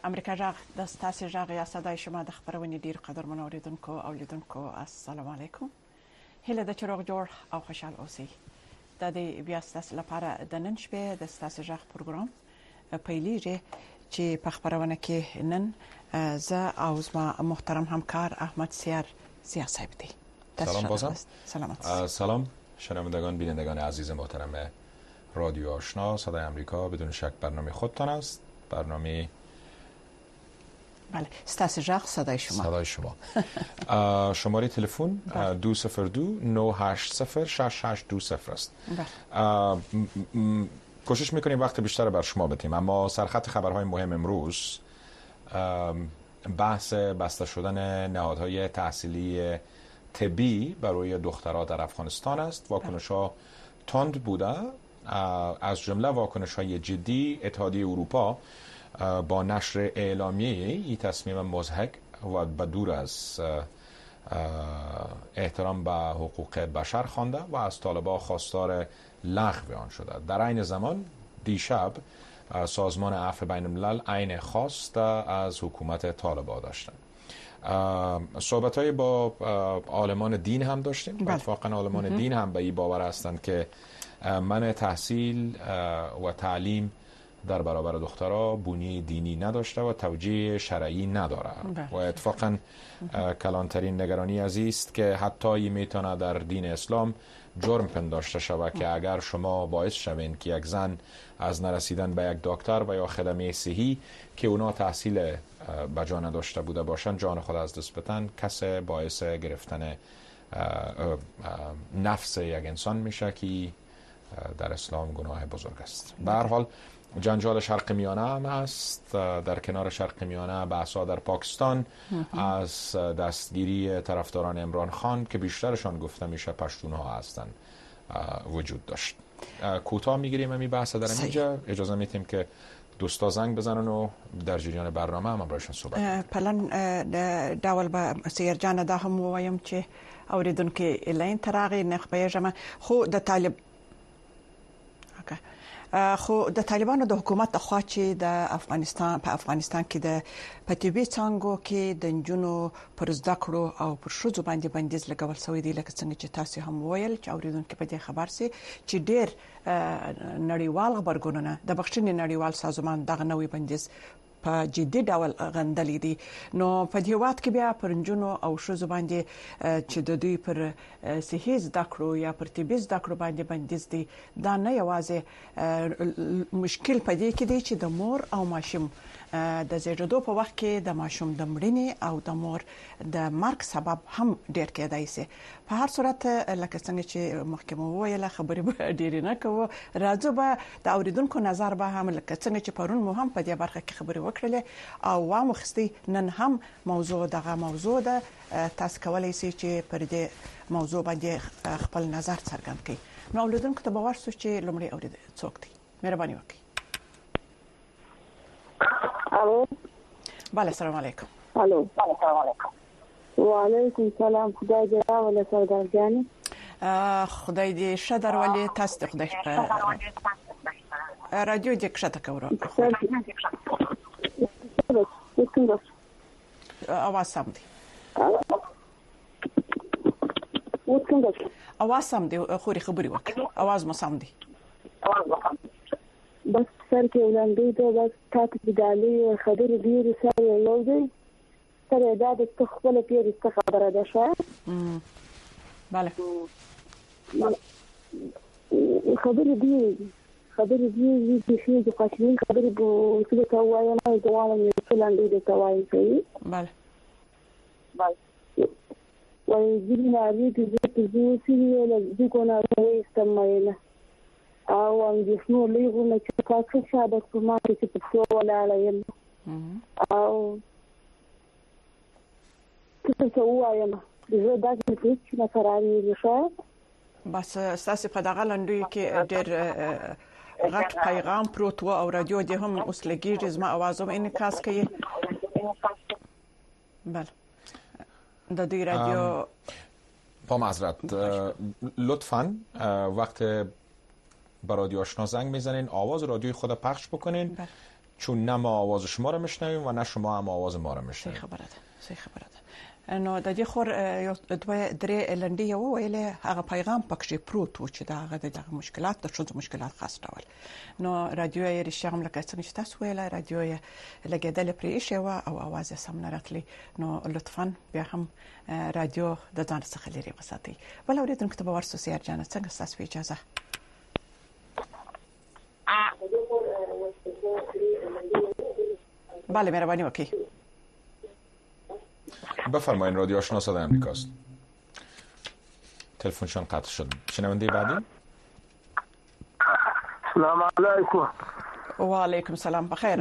امریکا جغ د ستاسو جغ یا صداي شما د خبرونې ډیر قدرمن اوریدونکو او لیدونکو السلام علیکم. هله د چروغ جوړ او خوشحال اوسئ. د دې بیا ستاسو لپاره د نن شپې د ستاسو جغ پروګرام پیلېږي چې په خبرونه کې نن زه او زما محترم همکار احمد سیار صاحب دی. سلام بازم. سلام شنوندگان بینندگان عزیز محترم رادیو آشنا صدای آمریکا، بدون شک برنامه خودتان است. برنامه بله ستاسو جغ صدای شما. شماره تلفن 202-980-6620 است. کوشش میکنیم وقت بیشتر بر شما بدیم، اما سرخط خبرهای مهم امروز بحث بسته شدن نهادهای تحصیلی طبی برای دخترها در افغانستان است. واکنش‌ها تند بوده، از جمله واکنش‌های جدی. اتحادیه اروپا با نشر اعلامیه این تصمیم مضحک و بدور از احترام به حقوق بشر خوانده و از طالبان خواستار لغو آن شده. در عین زمان دیشب سازمان عفو بین الملل عین خواست از حکومت طالبان داشتند. صحبت‌های با عالمان دین هم داشتیم. اتفاقا عالمان دین هم به این باور هستند که منع تحصیل و تعلیم در برابر دخترها بنیه دینی نداشته و توجیه شرعی نداره و اتفاقا کلانترین نگرانی از است که حتی میتونه در دین اسلام جرم پنداشته شود که اگر شما باعث شوین که یک زن از نرسیدن به یک دکتر و یا خدمه صحی که اونا تحصیل به جا نداشته بوده باشن جان خود از دست بدن، کس باعث گرفتن نفس یک انسان میشه که در اسلام گناه بزرگ است. به هر حال جنجال شرق میانه هم هست. در کنار شرق میانه بحث‌ها در پاکستان از دستگیری طرفداران عمران خان که بیشترشان گفته میشه پشتونها هستند وجود داشت. کوتاه میگیریم همین بحث در اینجا. اجازه میتیم که دوستا زنگ بزنن و در جریان برنامه هم برایشان صحبت پلن داول با سیر جان دا هم وایم چې اوریدونکو لین تراغي نخبه جمع خو د طالب خو د طالبانو د حکومت خوا چې د افغانستان کې د پټيبي څنګه کې د جنونو پر زده کړو او پر شوزو باندې بندیز لګول شوی دی، لکه څنګه چې تاسو هم ویل چې اوریدونکو په دې خبر سي چې ډېر نړیوال خبرګونونه د بخښنې نړیوال سازمان دغه نوې بندیز په جدي ډول غندلې دي. نو په دې وخت کې بیا پرنجونو او شوزو باندې چې د دوی پر صحي زده کړو یا پر طبي زده کړو باندې بندیز دي، دا نه یوازې مشکل پدې کې دی چې د مور او ماشوم د زیږیدو په وخت کې د ماشوم د مړینې او د مور د مرګ سبب هم ډېر کېدای شي. په هر صورت لکه څنګه چې محکمه وویل خبرې به ډېر نه کوو، راځو به د اوریدونکو نظر به هم لکه څنګه چې پرون مو هم په دې برخه کې خبرې وکړلې او وامخستي نن هم موضوع ده. تاسو کولای شئ چې پر دې موضوع باندې خپل نظر څرګند کړئ. نو اوریدونکو ته به ورسو چې لومړی اورید څوک دی. مهرباني وکړئ. الو بله سلام علیکم. الو سلام علیکم. وعلیکم سلام. خدای دې راوله سردار جان. خدای دې شدر ولې تاسو خدای رادیو دې کښته کوره اواز سم دی. اواز سم دی، خوري خبري وکړه. اواز مو سم دی. بس سر کې ولاندې ته بس تاسو د دالي خبرې ډېرې سره یو دی. سره دا د خپل پیری څخه خبره ده شوه. bale خبرې دي چې شي د قاتلین خبرې به څه ته وایم او دوام یې څلاندې د توای کوي. bale وای ځینې لري چې زه سیریل د کونا استعمال او اندېښنو لږونه چې تاسو شاده کومه چې په څو ولاله یم او څه وایم زه دا چې نه فراري شو. بس اساس په دغه لنډوي کې ډېر غټ پیغام پروت و او رادیو دې هم اوس لګیږي زما आवाज هم انعکاس کوي. بله د دې رادیو با معذرت لطفاً وقت به رادیو آشنا زنگ میزنین آواز رادیوی خود پخش بکنین چون نه ما آواز شما رو میشنویم و نه شما هم آواز ما رو میشنوید. صحیح خبره ده. نو د دې خور یو دوه درې لنډي ویلې هغه پیغام پکې پروت و چې دا هغه د مشکلات د شوز مشکلات خاص ډول نو رادیو یې رښتیا لکه څنګه چې تاسو ویل رادیو یې لګیدل پرې شو او आवाज یې سم نه راتلی نو لطفاً بیا هم رادیو د ځان څخه لري وساتئ ول اوریدونکو ته به ورسو سیار جان څنګه تاسو اجازه بله مهربانی وکړئ بفرمایید رادیو آشنا صدای آمریکاست. تلفنشان قطع شد. شنونده بعدی؟ السلام علیکم. و علیکم السلام بخیر.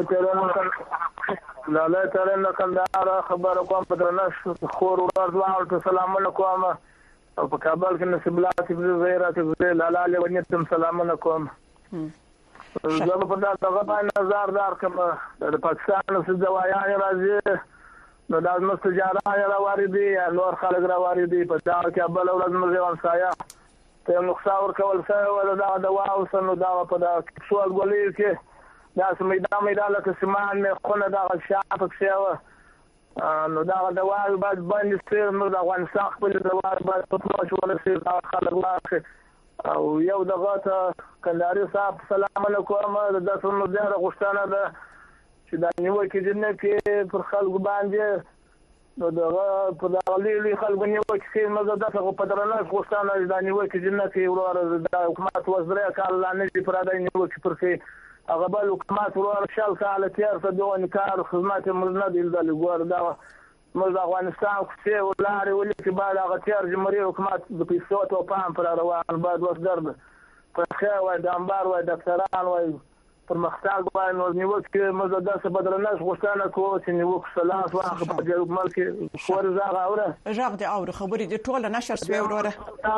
لاله ترنه کندهار خبر کوم په درنښت خور ورځ سلامونه کوم او په کابل کې نصیب الله زیرات لاله لونیتم سلامونه کوم. زه په دغه باندې نظر درکم د پاکستان څخه دوايان راځي نو دا مستجاران راوړي نور خلک راوړي په دا کې بل ورځ موږ ورسایا ته نقصا ورکول څه ولا دا دوا او سن دا په دا سوال غولې کې دا میدان لکه سیمان نه خونه دا شاپ څه نو دا دوا بعد باندې ستیر نو دا افغانستان خپل دوا بعد په څو شو سي خلک واخ او یو دغه ته کندهاري صاحب سلام علیکم د څونو ډېر غوښتنه ده چې دا نیوکه جنې کې پر خلکو باندې نو دغه په دغه خلکو نیوکه کې مزه دغه په درنه غوښتنه دا نیوکه جنې کې ورور د حکومت وزیر کال نه دي پر دا نیوکه پر کې هغه بل حکومت ورور شال کال تیر څه دوه کار خدمات مرنه دي د لګور دا موږ افغانستان کې ولاري ولې چې بعد هغه تیر جمهوریت حکومت د پیسو ته پام پر روان بعد وسدرد په خیر وای د انبار وای ډاکټران وای پر مختار وای نو نیوکه موږ داسې بدلناش غوښتنه کوو چې نیوکه سلاس واخه په جواب ملک خور زغه اوره ژغ دی او خبرې د ټوله نشر سوي وروره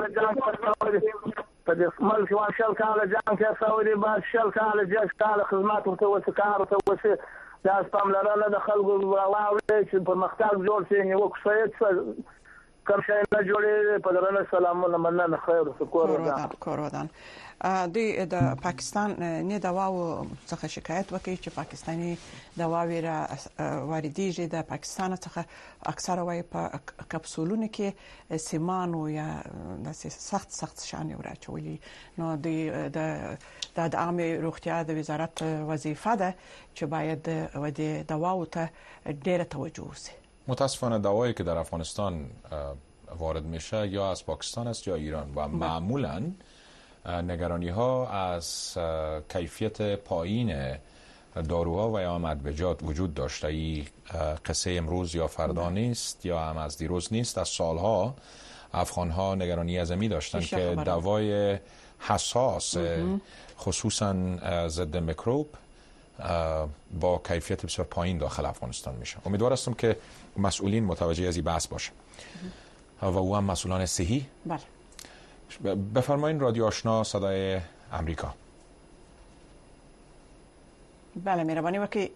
په دې ملک واشل کاله جام کې سعودي با شل کاله جاش کاله خدمات ورته وسکار ته وسه دا سپم لرله د خلکو راوړي چې په مختار جوړ شي نیوکه سید کوم شي نه جوړي په درنه سلامونه مننه خیر کور ودان د پاکستان نه دواو څخه شکایت وکړي چې پاکستاني دواوی را واردېږي د پاکستان څخه اکثره وای په کپسولونو کې سیمانو یا د سخت شان راچولي نو د عامه روغتیا د وزارت وظیفه ده چې باید د دواو ته ډیره توجه وشي. متاسفانه دوایی که در افغانستان وارد میشه یا از پاکستان است یا ایران و معمولاً نگرانی ها از کیفیت پایین داروها و یا مدوجات وجود داشته. این قصه امروز یا فردا نیست یا هم از دیروز نیست. از سالها افغان ها نگرانی عظیمی داشتن که دوای حساس خصوصا ضد میکروب با کیفیت بسیار پایین داخل افغانستان میشه. امیدوار هستم که مسئولین متوجه از این بحث باشه و او هم مسئولان صحی. بله. بفرمایید رادیو آشنا صدای آمریکا. بله مهربانی وکړئ.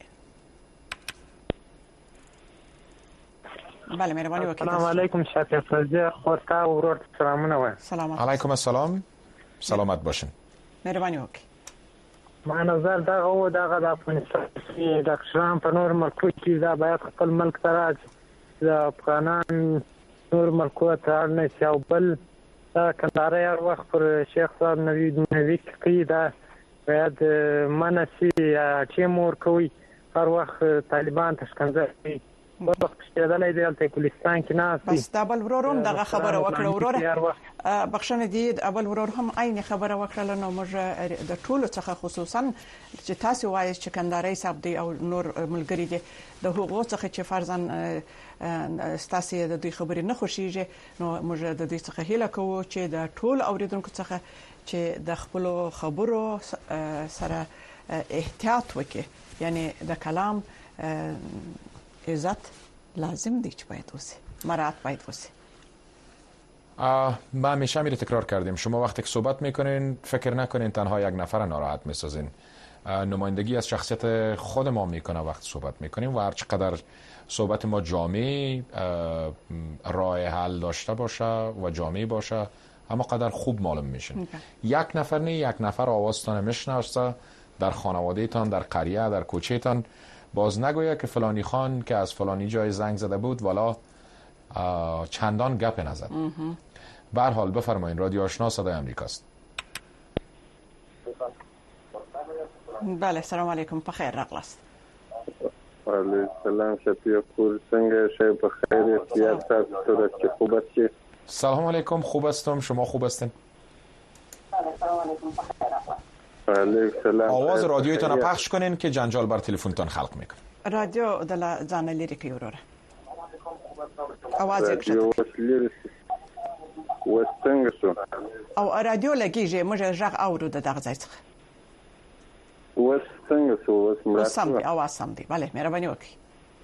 بله مهربانی وکړئ. السلام علیکم شاکر فرزه خورتا ورور سلامونه وایم. سلام علیکم السلام. سلامت باشین. مهربانی وکړئ. ما نظر دغه د افغانستان د ډاکټران په نور ملکو کې دا باید خپل ملک ته راځي د افغانان نور ملکو ته نه شاو بل دا کندهار یو وخت پر شیخ صاحب نوی کې دا باید منسي چې مور کوي هر وخت طالبان تشکنځي کوي وخت چې دلته د کوهستان کې نه بس دا بل ورورم دغه خبره وکړه وروره بخښنه دي اول ورور هم عین خبره وکړه نو موږ د ټولو څخه خصوصا چې تاسو وایي چې کندهاري صاحب دی او نور ملګری دي د هغو څخه چې فرضاً ستاسو د دوی خبرې نه خوشیږي نو موږ د دې څخه هیله کوو چې د ټول اوریدونکو څخه چې د خپل خبرو سره احتیاط وکړي یعنی د کلام عزت لازم دی چې باید وسی مراعات باید وسی. ما همیشه میره تکرار کردیم شما وقتی که صحبت میکنین فکر نکنین تنها یک نفر ناراحت میسازین. نمایندگی از شخصیت خود ما میکنه وقت صحبت میکنیم و هر چقدر صحبت ما جامع راه حل داشته باشه و جامع باشه اما قدر خوب معلوم میشه. یک نفر نه یک نفر آوازتان میشناسه در خانوادهتان، در قریه، در کوچهتان باز نگویه که فلانی خان که از فلانی جای زنگ زده بود والا چندان گپ نزد. به هر حال بفرمایید. رادیو آشنا صدای امریکاست. بله سلام علیکم، بخیر رغلاست. علیکم السلام شفیع پور، څنګه شی بخیر؟ سیاست صورت که خوب است؟ سلام علیکم، خوب هستم، شما خوب هستین؟ سلام علیکم، بخیر رغلاست. علیکم السلام. آواز رادیویتون رو پخش کنین که جنجال بر تلفنتون خلق میکنه. رادیو دل ځان لري کوي وروره. आवाज یې کښته وستنګ شو او رادیو لګیږي، موږ ژغ اورو د دغه ځای څخه. وستنګ شو وسمره سم دی، اواز سم دی. بله مهرباني وکړئ.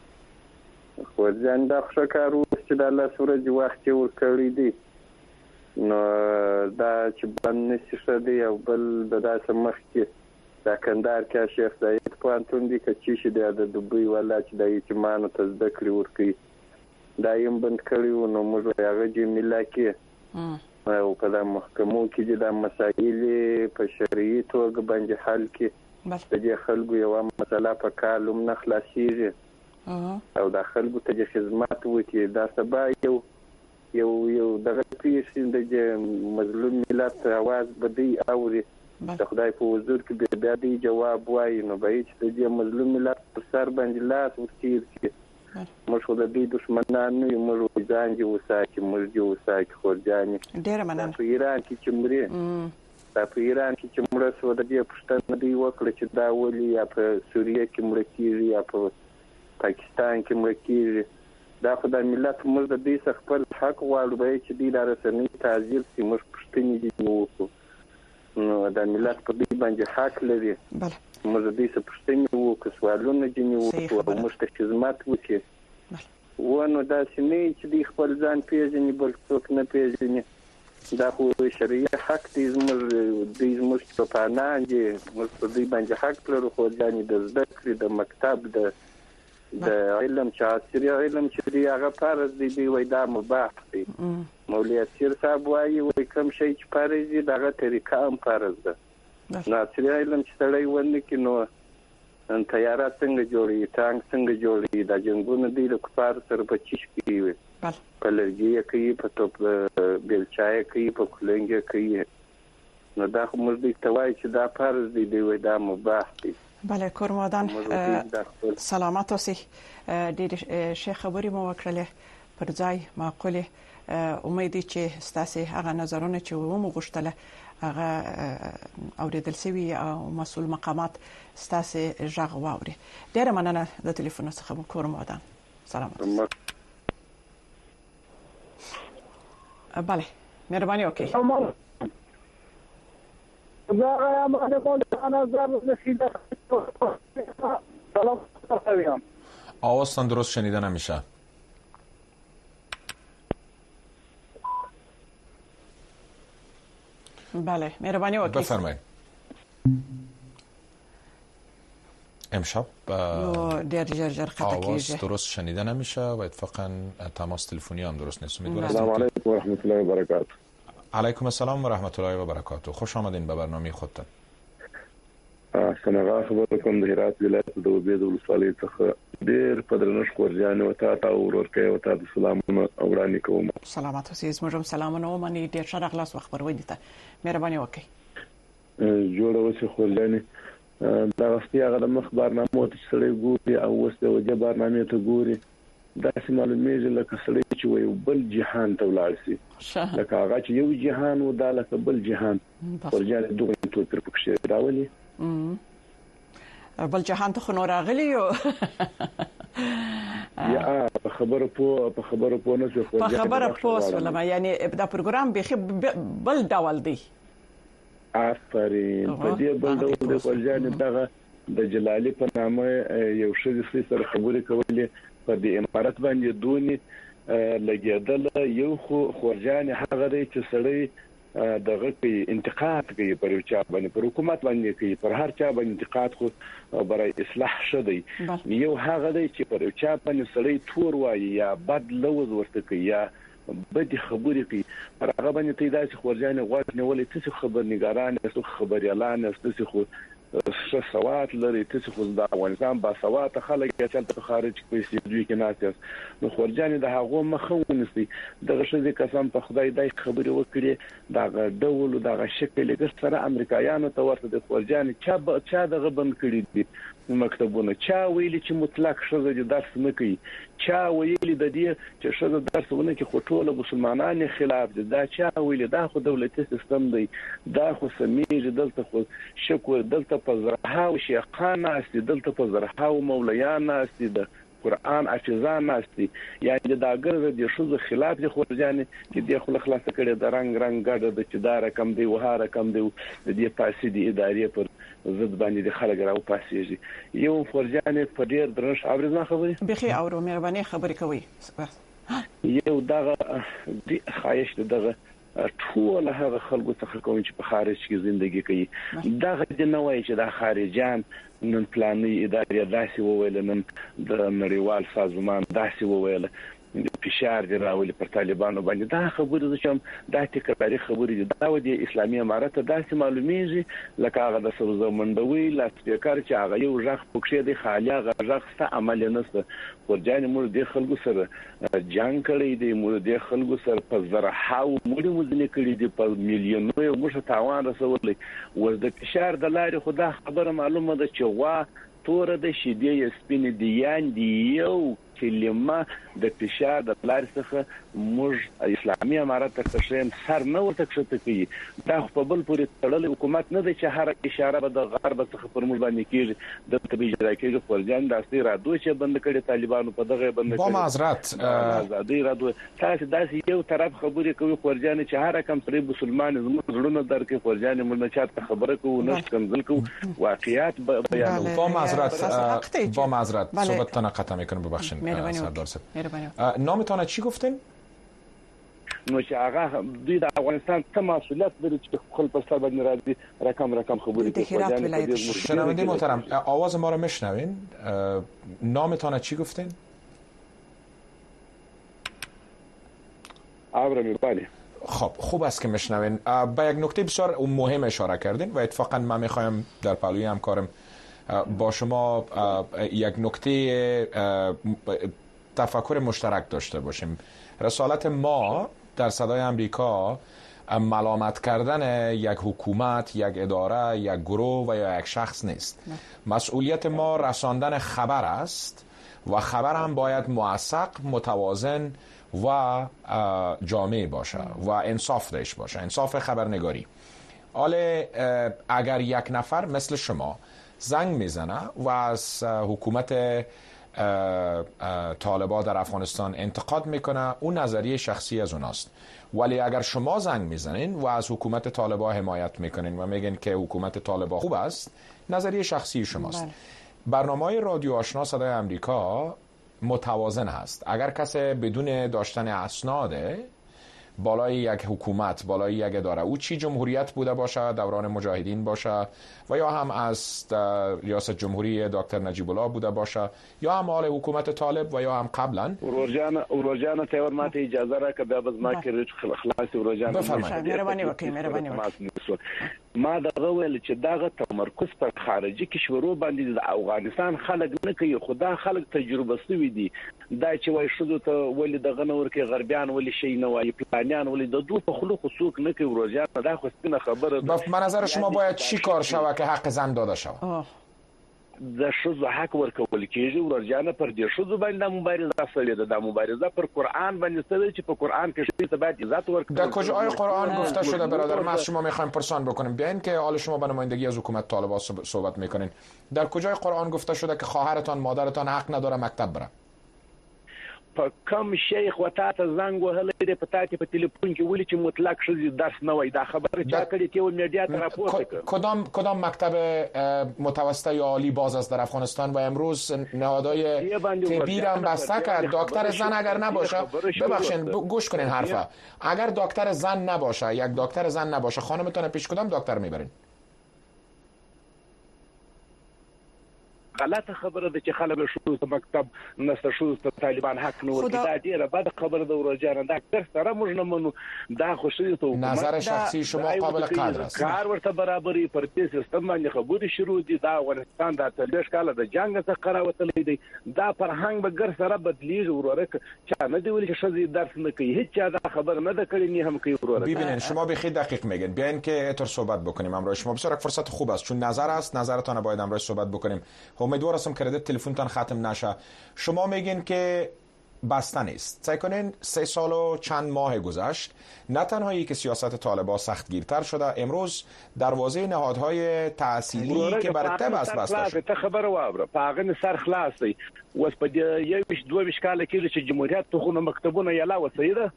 خو ځان دا ښه کار وکړي چې د الله سورج وخت ورکړی دی، نو دا چې باندې نشي شدی او بل د داسې مخ کې د کندهار کې شیخ زاید پوهنتون دی که چې د دوبۍ ولا چې د یتیمانو ته زده کړې ورکوي دا یې بند کړي وو، نو موږ هغه جمیله کې او په د محکمو کې د مسایل په شرعي توګه باندې حل کې د دې خلکو یو مسله په کالم نه خلاصيږي او د خلکو ته خدمت وکړي. دا سبا یو دغه پیښې د مظلوم ملت आवाज بدی اوري، د خدای په حضور کې بیا دې جواب وایي، نو به چې د مظلوم ملت پر سر باندې لاس ورتیر شي. موږ خو د دې دشمنان نه یو، موږ ځان دې وساتو، موږ دې وساتو خورجانې. ډېره مننه. په ایران کې چې مري دا په ایران کې چې مړه شو د دې پښتنه دی وکړه چې دا ولي یا په سوریه کې مړه کیږي یا په پاکستان کې مړه کیږي. دا خدای ملت موږ د دې څخه خپل حق غواړو چې دې لاره سنې تعذير سي، موږ پښتني دي وکړو، نو دا ملت په دې باندې حق لري. بله موږ د دې څخه پښتني وکړو، سوالونه دې وکړو او موږ ته خدمت وکړي. ونه دا سنې چې دې خپل ځان پیژني بل څوک نه پیژني، دا خو شرعي حق دی. زموږ په پانان دي، موږ په دې باندې حق لرو. خو ځانې د زده کړې د مکتب د علم چې عصري علم چې دی هغه فرض دی، دی وای دا مباح دی. مولوي اسیر صاحب وایي وای کوم شی چې فرض دی دغه طریقه هم فرض ده. نو عصري علم چې سړی ونه کې نو تیاره څنګه جوړي، ټانک څنګه جوړي، د جنگونو دی د کفار سره په چیش کې وي، په لرګي کوي، په توپ بیلچای کوي، په کولنګ کوي. نو دا خو موږ دې توای چې دا فرض دی، دی وای دا مباح دی. بله کورمادان سلامت اوسئ. ډېر ښه خبرې مو وکړلې، پر ځای معقولې. امید دی چې ستاسو هغه نظرونه چې مو غوښتله هغه اوریدل شوي او مسؤل مقامات ستاسو ژغ واوري. ډېر مننه د ټلیفون څخه مو کورمادان. سلامت. بله مهرباني وکړئ. آوازتان درست شنیده نمیشه. بله مهربانی وکړئ. بفرمایید. امشب ډېر ژر قطع کیږي، آواز درست شنیده نمیشه و اتفاقا تماس تلفنی هم درست نیست. امیدوارم. سلام علیکم و رحمت الله و برکاته. علیکم السلام و رحمت الله و برکاته. خوش آمدین به برنامه خودتان. څنګه خبر کوم د هرات ولایت د وبید ولسوالۍ څخه ډېر په درنښت ورجانې وتا تا ورورکې وتا د سلامونه اوراني کوم. سلامات اوسئ. زموږ سلامونه ومني. ډېر ښه راغلاست وخت پرونی ته. مهرباني وکړئ. جوړ اوسئ خورجانې. دا واستي هغه د مخبرنامه ته سړی ګوري او اوس د وجه برنامه ته ګوري، دا چې معلومیږي لکه سړی چې وي بل جهان ته ولاړ شي، لکه هغه چې یو جهان و دا لکه بل جهان ورجانې دوه توپیر پکې راولي. بل جهان ته خو نور راغلی یو. یا په خبره پوه نه شو. په خبره پوه شولم، یعنی دا پروګرام به بل ډول دی. آفرین. په دې بل ډول د ورجانې دغه د جلالي په نامه یو شخص سره خبرې کولې په دې امارات باندې دونی لګیدل. یو خو ورجانې هغه دی چې سړی دغه کې انتقاد کوي پر یو چا باندې، پر حکومت باندې کوي، پر هر چا باندې انتقاد خو برای اصلاح شدی. یو هغه دی چې پر یو چا باندې سړی تور وایي یا بد لوز ورته کوي یا بد خبرې کوي، پر هغه باندې ته داسې خورجانې غوږ نیولې. څه خبرنګاران، څه خبريالان، څه خو ښه سواد لري تاسو خو د افغانستان با سواد خلک چې تل خارج کې استدوی کې ناتیاس نو خورجان د هغه مخونسي دغه شې قسم په خدای دای خبرې وکړي دا ډول دا شکل کې سره امریکایانو ته ورته د خورجان چا دغه بند کړی دي مکتبونه چا ویلي چې مطلق شوه د درس نه کوي چا ویلي د دې چې شوه درسونه کې خټوله مسلمانانو خلاف دي دا چا ویلي دا خو دولتي سیستم دی دا خو سمېږي دلته خو شکو دلته په زرهاو شیخان است دلته په زرهاو مولیان است د قرآن حافظان است یعنی دا ګرځي د شوه خلاف دي خورجان چې د خلاص کړي د رنگ ګډ د چې دا رقم دی وها رقم دی د دې فاسدي ادارې پر زد باندې د خلک راو پاسيږي یو خورجان په ډیر درنښ اورزنه خبري بخي اورو مهرباني خبري کوي یو دغه د خایش دغه ټول هغه خلکو څخه کوم چې په خارج کې ژوندۍ کوي دغه د نوای چې د خارجان نن پلاني ادارې داسې وویل نن د نړیوال سازمان داسې وویل فشار دی راولي پر طالبانو باندې دا خبره چې دا تکراري خبره دي دا د اسلامي امارت داسې معلومیږي لکه هغه د سروزه منډوي لا سپیکر چې هغه یو ځخ پکشه دی خالي هغه ځخ ست عمل نه ست ورجان مور د خلکو سره جنگ کړی دی مور د خلکو سره په زرهاو مړي مزنه کړی دی په میلیونو یو مشه تاوان رسولې ور د فشار د لارې خدا خبره معلومه ده چې وا تور د شیدې سپین دی یاندي یو کلمه د فشار د لارې څخه موږ اسلامي امارت ته شین سر نه ورته کښته کوي دا په بل پورې تړلې حکومت نه دی چې هر اشاره به د غرب څخه پر موږ باندې کیږي د تبي اجرا کیږي خورجان د استی رادو چې بند کړي طالبانو په دغه بند کړي با معذرت آزادي رادو تاسو داسې یو طرف خبرې کوي خورجان چې هر کم سری مسلمان زړونه درکې خورجان موږ نه چاته خبره کوو نه کنزل کوو واقعیت بیانوو با معذرت صحبتتان قطع میکنم ببخشید سردار صاحب نامتان چی گفتین؟ نو چې هغه دوی د افغانستان ته مسئولیت لري چې خپل په سر باندې راځي رقم خبرې کوي. شنونده محترم آواز ما رو میشنوین؟ نامتان چی گفتین؟ ابراهیم بله. خب خوب است که میشنوین. به یک نکته بسیار مهم اشاره کردین و اتفاقا من میخوایم در پلوی همکارم با شما یک نکته تفکر مشترک داشته باشیم. رسالت ما در صدای امریکا ملامت کردن یک حکومت، یک اداره، یک گروه و یا یک شخص نیست. مسئولیت ما رساندن خبر است و خبر هم باید موثق، متوازن و جامع باشه و انصاف داشته باشه، انصاف خبرنگاری. حالا اگر یک نفر مثل شما زنگ میزنه و از حکومت طالبان در افغانستان انتقاد میکنه، اون نظریه شخصی از اوناست. ولی اگر شما زنگ میزنین و از حکومت طالبان حمایت میکنین و میگین که حکومت طالبان خوب است، نظریه شخصی شماست. برنامه رادیو آشنا صدای امریکا متوازن هست. اگر کسی بدون داشتن اسناد بالای یک حکومت، بالای یک اداره، او چی جمهوریت بوده باشه، دوران مجاهدین باشه و یا هم از ریاست جمهوری دکتر نجیب الله بوده باشه یا هم حال حکومت طالب و یا هم قبلا. ورجان تیور ماته اجازه را که بیا باز ما که خلاص ورجان بفرمایید. مهرباني وکړئ. ما دغه ویل چې دغه تمرکز پر خارجي کشورو باندې د افغانستان خلک نه کوي، خدا خلک تجربه سوي دي دا چې وای شذو ته ولې دغه نور کې غربيان ولې شي نه وای پلانیان ولې د دوه په خلق سوق نه کوي ورجان دا خو سپینه خبره ده. به نظر شما باید چی کار شوه که حق زن داده شود؟ د شذو حق ورکول کېږي ورجان پر دې شذو باندې مبارزه سره ده، د مبارزه پر قرآن باندې سره چې په قرآن کې شی ته باید عزت ورکړي. در کجای قرآن گفته شده برادر؟ ما از شما میخوایم پرسان بکنیم، بیاین که حال شما به نمایندگی از حکومت طالبان صحبت میکنین. در کجای قرآن گفته شده که خواهرتان، مادرتان حق نداره مکتب بره؟ په کم شیخ وتا ته زنګ وهلې د پتا ته په ټلیفون کې ولې چې مطلق شې درس نه وای دا خبره چا کړي چې ول میډیا ته راپورته کدام مکتب متوسطه یا عالی باز است در افغانستان و امروز نهادهای طبی هم بسته کرد؟ دکتر زن اگر نباشه، ببخشید گوش کنین حرفا، اگر دکتر زن نباشه، یک دکتر زن نباشه، خانمتون پیش کدام دکتر میبرین؟ غلطه خبره ده چې خلک شروع ته مکتب نسته شروع ته طالبان حق نه ورکړي دا ډیره بده خبره ده ورجانه دا سره موږ نه منو دا خوشی ته نظر شخصی شما قابل قدر است کار ورته برابرۍ پر دې سیستم باندې خبرې شروع دي دا افغانستان د 30 کال د جنگ څخه راوتلی دی دا فرهنګ به ګر سره بدلیږي وروره چا نه دی ویلي چې ښځې درس نه کوي هیڅ چا دا خبر نه ده کړې نه هم کوي وروره. ببینید شما بخیر دقیق میگین بیاین که اینطور صحبت بکنیم امروز شما بسیار فرصت خوب است چون نظر است نظرتان باید امروز صحبت بکنیم. امیدوار هستم که تلفنتان ختم نشه. شما میگین که بسته نیست. سعی کنین 3 سال و چند ماه گذشت نه تنهایی که سیاست طالبان سختگیرتر شده امروز دروازه نهادهای تحصیلی که برای تبس بسته شد. ته خبر وابره پاغه سر خلاص دی وس په یو 22 کال کې چې جمهوریت تخونه مکتبونه یلا وسیده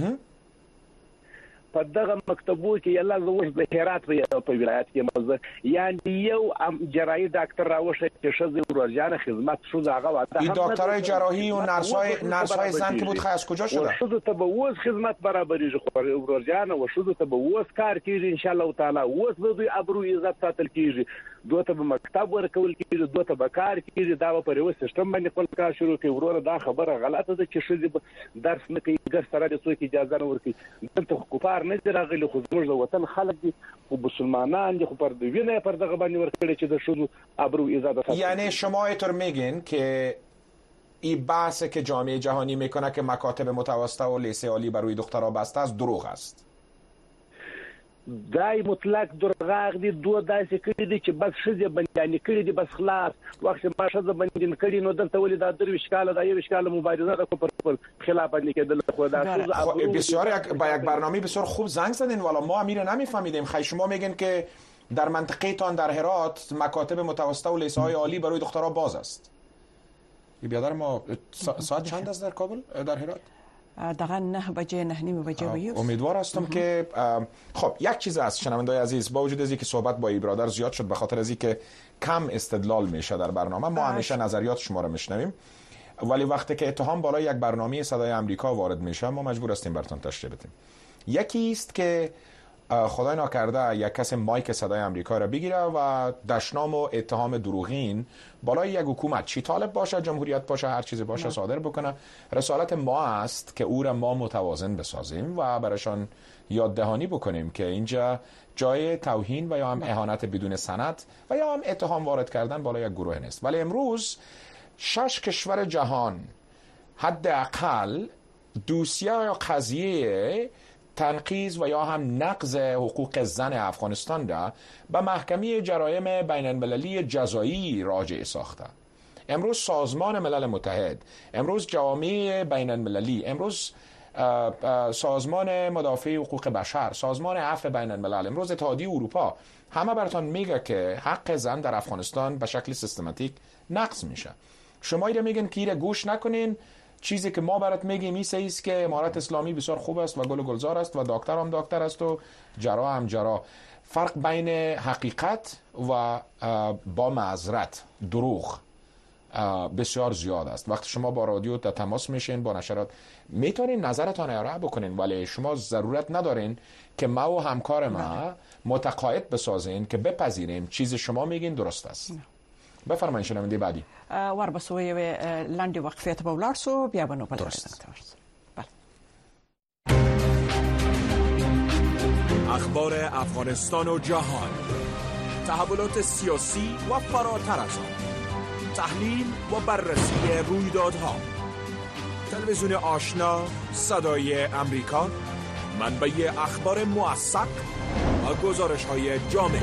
په دغه مکتبو کې یلا زوج د هرات په ولایت کې مزه یعنی یو جراحی دکتر راوشه چې شزه ورجانه خدمت شو هغه واده این دکترای جراحی و نرسای زن که بود خاص کجا شده شو ته به وز خدمت برابرۍ خو ورجانه و شو ته به وز کار کیږي ان شاء الله تعالی وز به دوی ابرو عزت ساتل کیږي دوته به مکتب ورکول کیږي دوته به کار کیږي دا په یو سیستم باندې خپل کار شروع کوي وروره دا خبره غلطه ده چې شزه درس نه کوي ګر سره د څوک اجازه نه ورکړي دلته کفار نه راغلي خو زموږ د وطن خلک دي خو مسلمانان دي خو پر دوینه پر دغه باندې ورکړي چې د شذو ابرو عزت. یعنی شما اینطور میگین که این بحث که جامعه جهانی میکنه که مکاتب متوسطه و لیسه عالی برای دخترها بسته است دروغ است. دای مطلق دروغ دي دوه داسې کړي دي چې بس شذ باندې کړي دي بس خلاص وخت ما شذ باندې کړي نو دلته ولې دا درویش کاله دا یو کاله مبارزه ده پر خلاف باندې کېدل خو دا بسیار با یک برنامه بسیار خوب زنگ زدین والا ما امیر نمیفهمیدیم. خیلی شما میگین که در منطقه تان در هرات مکاتب متوسطه و لیسه های عالی برای دخترها باز است. بیادر ما ساعت چند است در کابل در هرات؟ دقیقاً 9 بجه 9:30 بجه. امیدوار هستم که خب یک چیز است شنوندای عزیز با وجود از اینکه صحبت با ای برادر زیاد شد به خاطر از اینکه کم استدلال میشه در برنامه ما همیشه نظریات شما رو میشنویم ولی وقتی که اتهام بالای یک برنامه صدای آمریکا وارد میشه ما مجبور هستیم براتون تشریح بدیم. یکی است که خدای ناکرده یک کس مایک صدای آمریکا را بگیره و دشنام و اتهام دروغین بالای یک حکومت چی طالب باشه جمهوریت باشه هر چیزی باشه صادر بکنه. رسالت ما است که او را ما متوازن بسازیم و برایشان یاد دهانی بکنیم که اینجا جای توهین و یا هم اهانت بدون سند و یا هم اتهام وارد کردن بالای یک گروه نیست. ولی امروز 6 کشور جهان حداقل دوسیه یا قضیه تنقیض و یا هم نقض حقوق زن افغانستان را به محکمه جرایم بین المللی جزایی راجع ساخته. امروز سازمان ملل متحد، امروز جامعه بین المللی، امروز سازمان مدافع حقوق بشر، سازمان عفو بین الملل، امروز اتحادیه اروپا همه براتون میگه که حق زن در افغانستان به شکل سیستماتیک نقض میشه. شما ایره میگن که ایره گوش نکنین. چیزی که ما برات میگیم است که امارت اسلامی بسیار خوب است و گل و گلزار است و دکتر هم دکتر است و جراح هم جراح. فرق بین حقیقت و با معذرت دروغ بسیار زیاد است. وقتی شما با رادیو در تماس میشین با نشرات میتونین نظرتان ارائه بکنین ولی شما ضرورت ندارین که ما و همکار ما متقاعد بسازین که بپذیریم چیز شما میگین درست است. بفرمایید شنونده بعدی. ور بسوی لاندی وقفه ته ولر سو بیا بنو بل اخبار افغانستان و جهان، تحولات سیاسی و فراتر از آن، تحلیل و بررسی رویدادها. تلویزیون آشنا، صدای امریکا، منبع اخبار موثق و گزارش‌های جامع.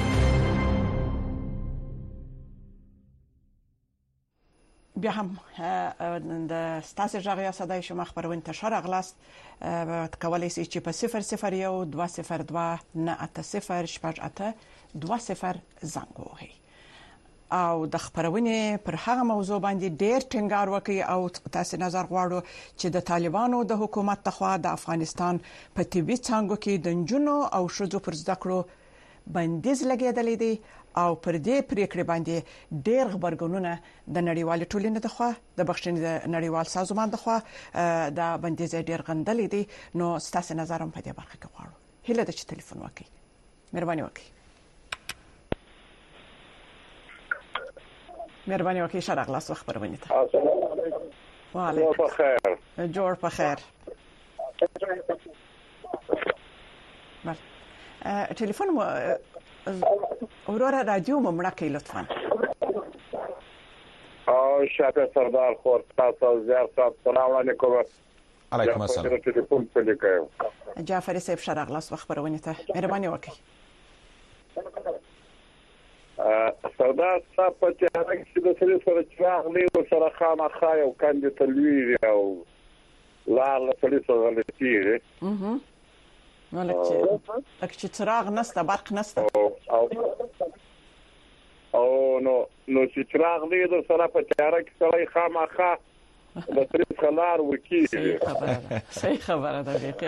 بیا هم د ستاسو ژغیا صداي شما خبرونه انتشار اغلاست کولای شئ چې په 001 202 980 شپږ 20 زنګ وهئ او د خبرونه پر هغه موضوع باندې ډېر ټینګار وکړي او تاسو نظر غواړو چې د طالبانو د حکومت تخوا د افغانستان په طبي څنګه کې د جنونو او شذو پر زده کړو بندیز لګیدلې دي او پر دې پریکړې باندې ډېر خبرګونونه د نړیوال ټولنې د خوا د بخښنې د نړیوال سازمان د خوا د بندیز ډېر غندلې دي. نو ستاسو نظر هم په دې برخه کې غواړو. هله د چې ټلیفون وکړئ مهرباني وکړئ. مهرباني وکړئ ښه راغلاست خبرونه ته. السلام علیکم. وعلیکم بخیر. جوړ په خیر. بله ټلیفون مو اورora رادیو مو مړه کړئ لطفا. او شاته سردار خور تاسو زیات السلام علیکم. علیکم السلام. ټلیفون په لیکو. جعفر صاحب ښه راغلاست خبرونه ته. مهرباني وکړئ. سردار صاحب په تیاره کې د سړي سره چراغ دی او سره خامخا یو کاندي تلوي او لار له سړي سره لټیږي. نو لکه چې څراغ نشته برق نشته او نو چې چراغ دی د سره په تیاره کې سړی خامخا د سړي خلار وکیږي. صحیح خبره ده دقیق.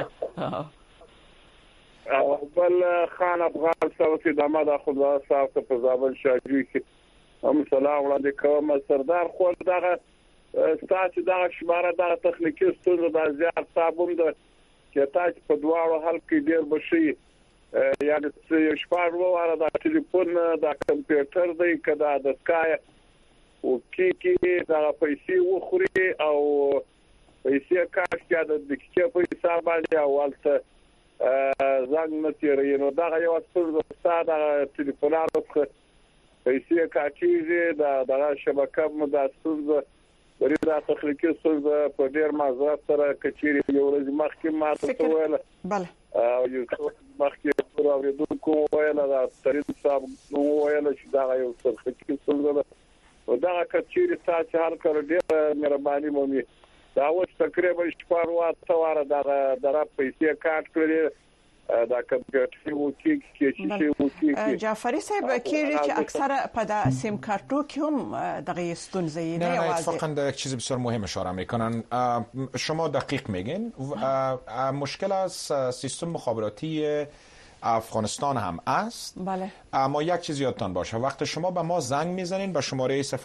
بل خان افغان صاحب د ماده خدا صاحب ته په زابل شاجوی کې هم سلام وړاندې کوم. سردار خو دغه ستاسو دغه شماره دغه تخنیکی ستونزه د زیات صاحبوم د چې تاسو په دواړو حل کې ډیر بشي یعنی شپږ واره د ټلیفون د کمپیوټر دی کدا د سکای او کې دا پیسې وخوري او پیسې کاش کې د دقیقې په حساب باندې اولته زنګ نتیری نو دا یو څه ستاسو ټلیفوناتو پیسې کاټیږي دا شبکه مو د ستونزه ورې د تخنیکی ستونزه په ډیر معذرت سره کچيري یو ورځ مخکې ماته ویل. بله او یو څو مخکې پر اوریدونکو ویل دا ترين صاحب ویل چې دا یو تخنیکی ستونزه ده او دا کچيري تاسو حل کړئ ډیر مهرباني مو دا اوس تقریبا شپږ واره دا پیسې کاټ کړی دا کمپیوټر وکی کې جعفری صاحب کیږي چې اکثر په د سیم کارتو کې هم دغه ستونزې نه اتفاقا در یک چیز بسیار مهم اشاره میکنن. شما دقیق میگین مشکل از سیستم مخابراتی افغانستان هم است. بله. اما یک چیز یادتان باشه وقت شما به ما زنگ میزنین به شماره 012229806820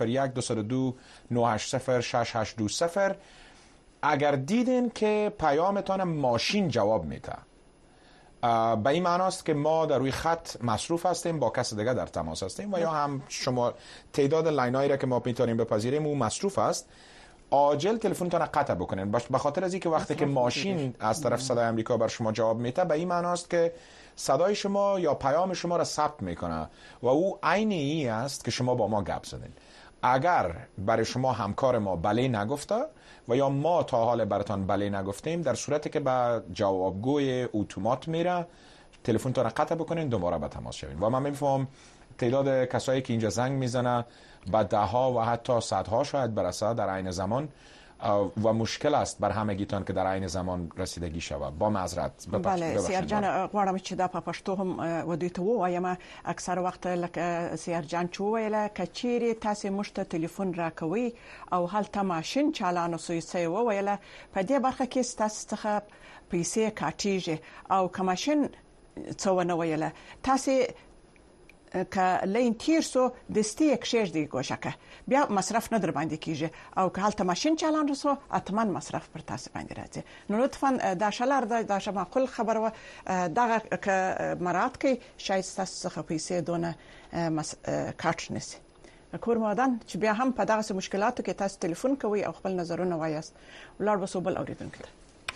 اگر دیدین که پیامتان ماشین جواب میده به این معناست که ما در روی خط مصروف هستیم با کس دیگه در تماس هستیم و یا هم شما تعداد لاینایی را که ما میتونیم بپذیریم اون مصروف است عاجل تلفنتون قطع بکنین به خاطر از اینکه وقتی که ماشین از طرف صدای آمریکا بر شما جواب میده به این معناست که صدای شما یا پیام شما را ثبت میکنه و او عین ای است که شما با ما گپ زدین. اگر برای شما همکار ما بله نگفته و یا ما تا حال براتون بله نگفتیم در صورتی که به جوابگوی اتومات میره تلفنتون را قطع بکنین دوباره به تماس شوین. و من میفهم تعداد کسایی که اینجا زنگ میزنه به ده ها و حتی صدها شاید برسه در عین زمان و مشکل است بر همگیتان که در عین زمان رسیدگی شود. با معذرت. بله سیار جان غواړم چې دا په پښتو هم ودی ته وایم اکثر وخت لکه سیار جان چې ویله کچيري تاسو مشته ټلیفون راکوي او هلته ماشين چالانو سوي ویله په دې برخه کې تاسو څخه پیسې کاټیږي او کماشين څو نه ویله تاسو که لین تیر سو دستی یک شش دی گوشکه بیا مصرف نه در باندې کیږي او که حالت ماشین چالان رسو اتمن مصرف پر تاسو باندې راځي. نو لطفا دا شلار دا شمه کل خبر و دغه که مراد کی شاید تاسو څخه پیسې دونه کارت نسی کور مودان چې بیا هم په دغه مشکلاتو کې تاسو ټلیفون کوي او خپل نظرونه وایاست ولر بسوبل اوریدونکو ته.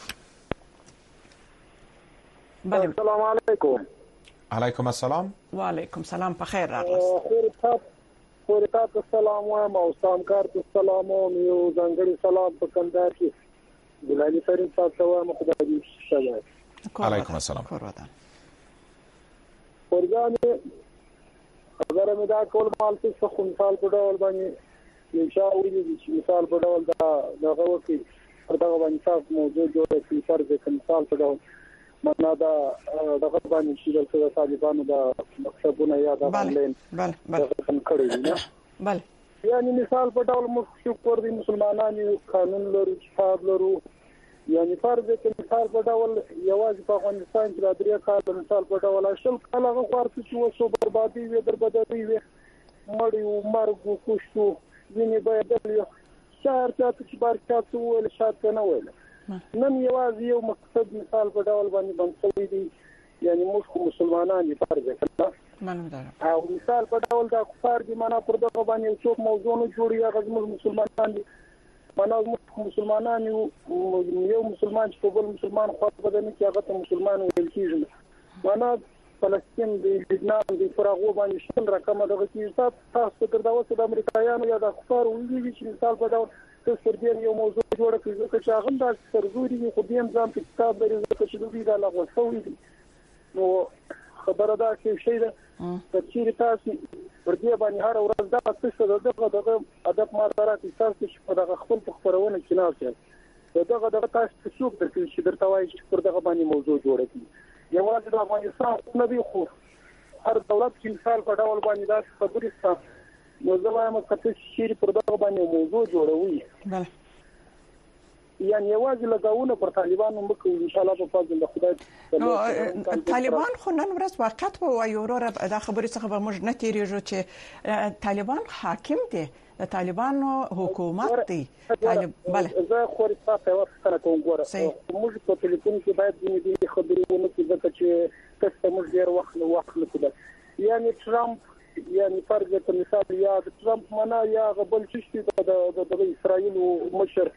بله السلام علیکم. علیکم السلام. و علیکم السلام په خیر راغلاست. خورتا السلام او سامکار السلام او یو ځنګړي سلام په کندهار کې ګلالي فرید تاسو مو خدای دې شته. علیکم السلام. قربان. ورځانه اگر مې دا کول مال څه خو مثال په ډول باندې انشاءالله دې مثال په ډول دا غوښتي دا باندې تاسو موضوع جوړ کړئ فرض مثال په ډول منا دا دغه باندې چې د طالبانو د مکتبونو یا د آنلاین بله کړی نه بله یعنی مثال په ډول موږ شکر دي مسلمانانو قانون لرو کتاب لرو یعنی فرض کې مثال په ډول یوازې په افغانستان کې د درې کال مثال په ډول شل کال هغه ورته چې وسو بربادي وي دربدري وي مړی او مرګ او کوشتو ځینې بدل شهر چې بار تاسو ول شاته نه ویل نن یوازې یو مقصد مثال په ډول باندې بنسوي دي یعنی موږ مسلمانان فرض کړه معلوم ده او مثال په ډول د کفار دي معنا پر دغه باندې څوک موضوع نه جوړي هغه مسلمانان دي معنا مسلمانان یو مسلمان چې په بل مسلمان خو په دنه کې هغه ته مسلمان ویل کیږي معنا فلسطین د لبنان د فراغو باندې شل رقم دغه کې تاسو تر دا وسه د امریکایانو یا د کفار ویلي چې مثال په ډول تر دې یو موضوع جوړ کړي چې هغه د سرزوري خو دې ځان په کتاب لري چې دوی دا لغوه شوی دي نو خبره دا چې شي د تفسیر تاسو پر دې باندې هر ورځ دا څه دغه ادب مارترات تاسو چې په دغه خپل خبرونه کې نه اوسئ دغه تاسو څوک درکې چې درته وایي چې پر دغه باندې موضوع جوړ کړي یوازې د افغانستان نه دی خو هر دولت چې مثال په ډول باندې دا خبرې ستاسو نو زه وایم چې پر دغه باندې موضوع جوړوي بله یعنی یوازې لګاونه پر طالبانو مکو ان شاء الله په فضل د خدای نو طالبان خو نن ورځ واقعیت وایي وروره دا خبرې څخه به موږ نه تیریږو چې طالبان حاکم دي د طالبانو حکومت دی بله زه خو تاسو وختره کوم ګوره موږ په ټلیفون کې باید دې خبرې ونه کړو چې تاسو موږ ډیر وخت لکه یعنی ټرمپ یعنی فرض په مثال یا ټرمپ معنا یا غبل چې د اسرائیل مشر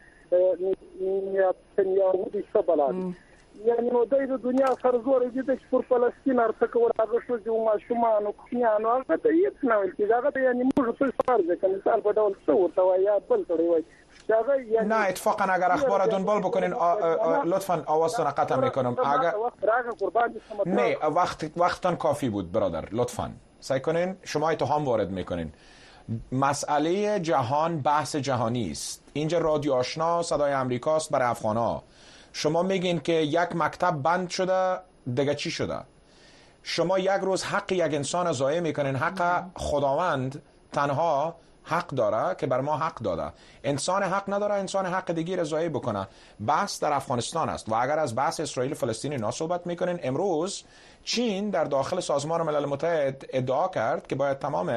یا څنګه د سبلان یعنی نو د دنیا سرزور دي چې پر فلسطین ارتکه ورغه شو چې ماشومان او کښيانو هغه ته هیڅ نه ویل کېږي هغه یعنی موږ په فرض کې مثال په ډول څه ورته وایي بل څه وایي نه اتفاقا اگر اخبار دنبال بکنین لطفا آوازتان قطع میکنم اگر نه وقتتان کافی بود برادر لطفا سعی کنین شما اتهام وارد میکنین مسئله جهان بحث جهانی است اینجا رادیو آشنا صدای امریکاست برای افغان‌ها شما میگین که یک مکتب بند شده دیگه چی شده شما یک روز حق یک انسان ضایع میکنین حق خداوند تنها حق داره که بر ما حق داده انسان حق نداره انسان حق دیگه را ضایع بکنه بحث در افغانستان است و اگر از بحث اسرائیل فلسطینی صحبت میکنین امروز چین در داخل سازمان ملل متحد ادعا کرد که باید تمام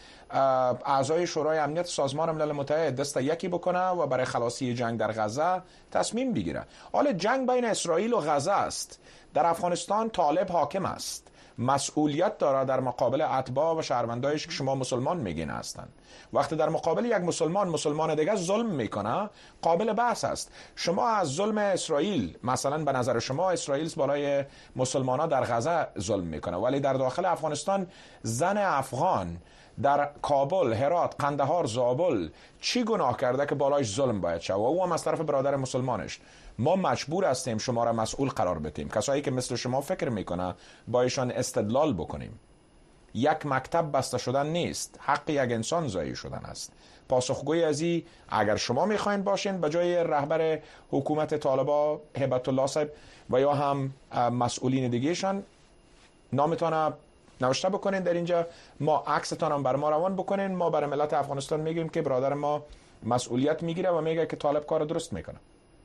اعضای شورای امنیت سازمان ملل متحد دست یکی بکنه و برای خلاصی جنگ در غزه تصمیم بگیره حالا جنگ بین اسرائیل و غزه است در افغانستان طالب حاکم است مسئولیت داره در مقابل اتباع و شهروندایش که شما مسلمان میگین هستند وقتی در مقابل یک مسلمان دیگه ظلم میکنه قابل بحث است شما از ظلم اسرائیل مثلا به نظر شما اسرائیل بالای مسلمان‌ها در غزه ظلم میکنه ولی در داخل افغانستان زن افغان در کابل، هرات، قندهار، زابل چی گناه کرده که بالایش ظلم باید شود و او هم از طرف برادر مسلمانش ما مجبور هستیم شما را مسئول قرار بدیم کسایی که مثل شما فکر میکنه با ایشان استدلال بکنیم یک مکتب بسته شدن نیست حق یک انسان ضایع شدن است پاسخگوی از این اگر شما میخواین باشین به جای رهبر حکومت طالبان هبت الله صاحب و یا هم مسئولین دیگهشان نامتان نوشته بکنین در اینجا ما عکستان هم بر ما روان بکنین ما برای ملت افغانستان میگیم که برادر ما مسئولیت میگیره و میگه که طالب کار درست میکنه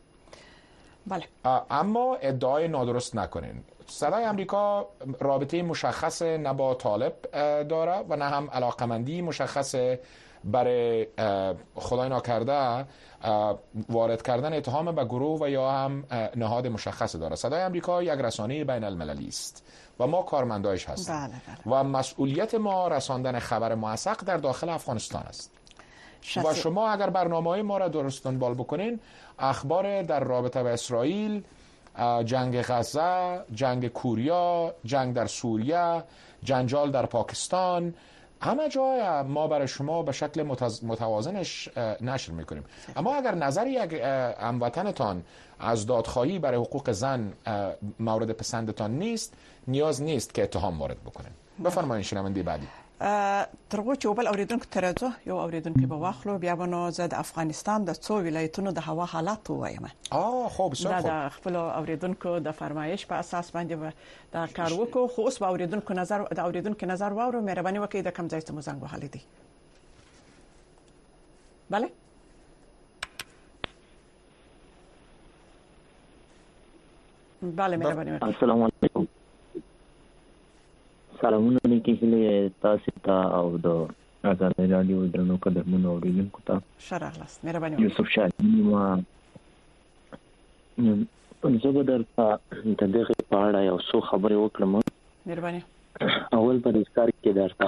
بله اما ادعای نادرست نکنین صدای امریکا رابطه مشخص نه با طالب داره و نه هم علاقمندی مشخص برای خدای ناکرده وارد کردن اتهام به گروه و یا هم نهاد مشخص داره صدای امریکا یک رسانه بین المللی است و ما کارمندایش هستیم و مسئولیت ما رساندن خبر موثق در داخل افغانستان است و شما اگر برنامه‌های ما را درست دنبال بکنین اخبار در رابطه با اسرائیل جنگ غزه جنگ کوریا جنگ در سوریه جنجال در پاکستان همه جای ما برای شما به شکل متوازنش نشر میکنیم اما اگر نظر یک هموطنتان از دادخواهی برای حقوق زن مورد پسندتان نیست نیاز نیست که اتهام وارد بکنین بفرمایید شنونده بعدی ترغو چې بل اوریدونکو ترځو یو اوریدونکو به واخلو بیا به زه د افغانستان د څو ولایتونو د هوا حالات وایم خو بسیار خوب دا خپل اوریدونکو د فرمایش په اساس باندې دا کار وکړو خو اوس به اوریدونکو نظر واورو مهرباني وکړئ د کوم ځای ته مو زنګ وهلی دی بله بله مهرباني وکړئ السلام علیکم سلامونه لیکي تاسو ته او د آزاد رادیو درنو قدرمنو اوریدونکو ته شرغلاس مهرباني وکړئ یوسف شاه ما زه به درته د دغه په اړه یو څو خبرې وکړم مهرباني اول په دسکار کې درته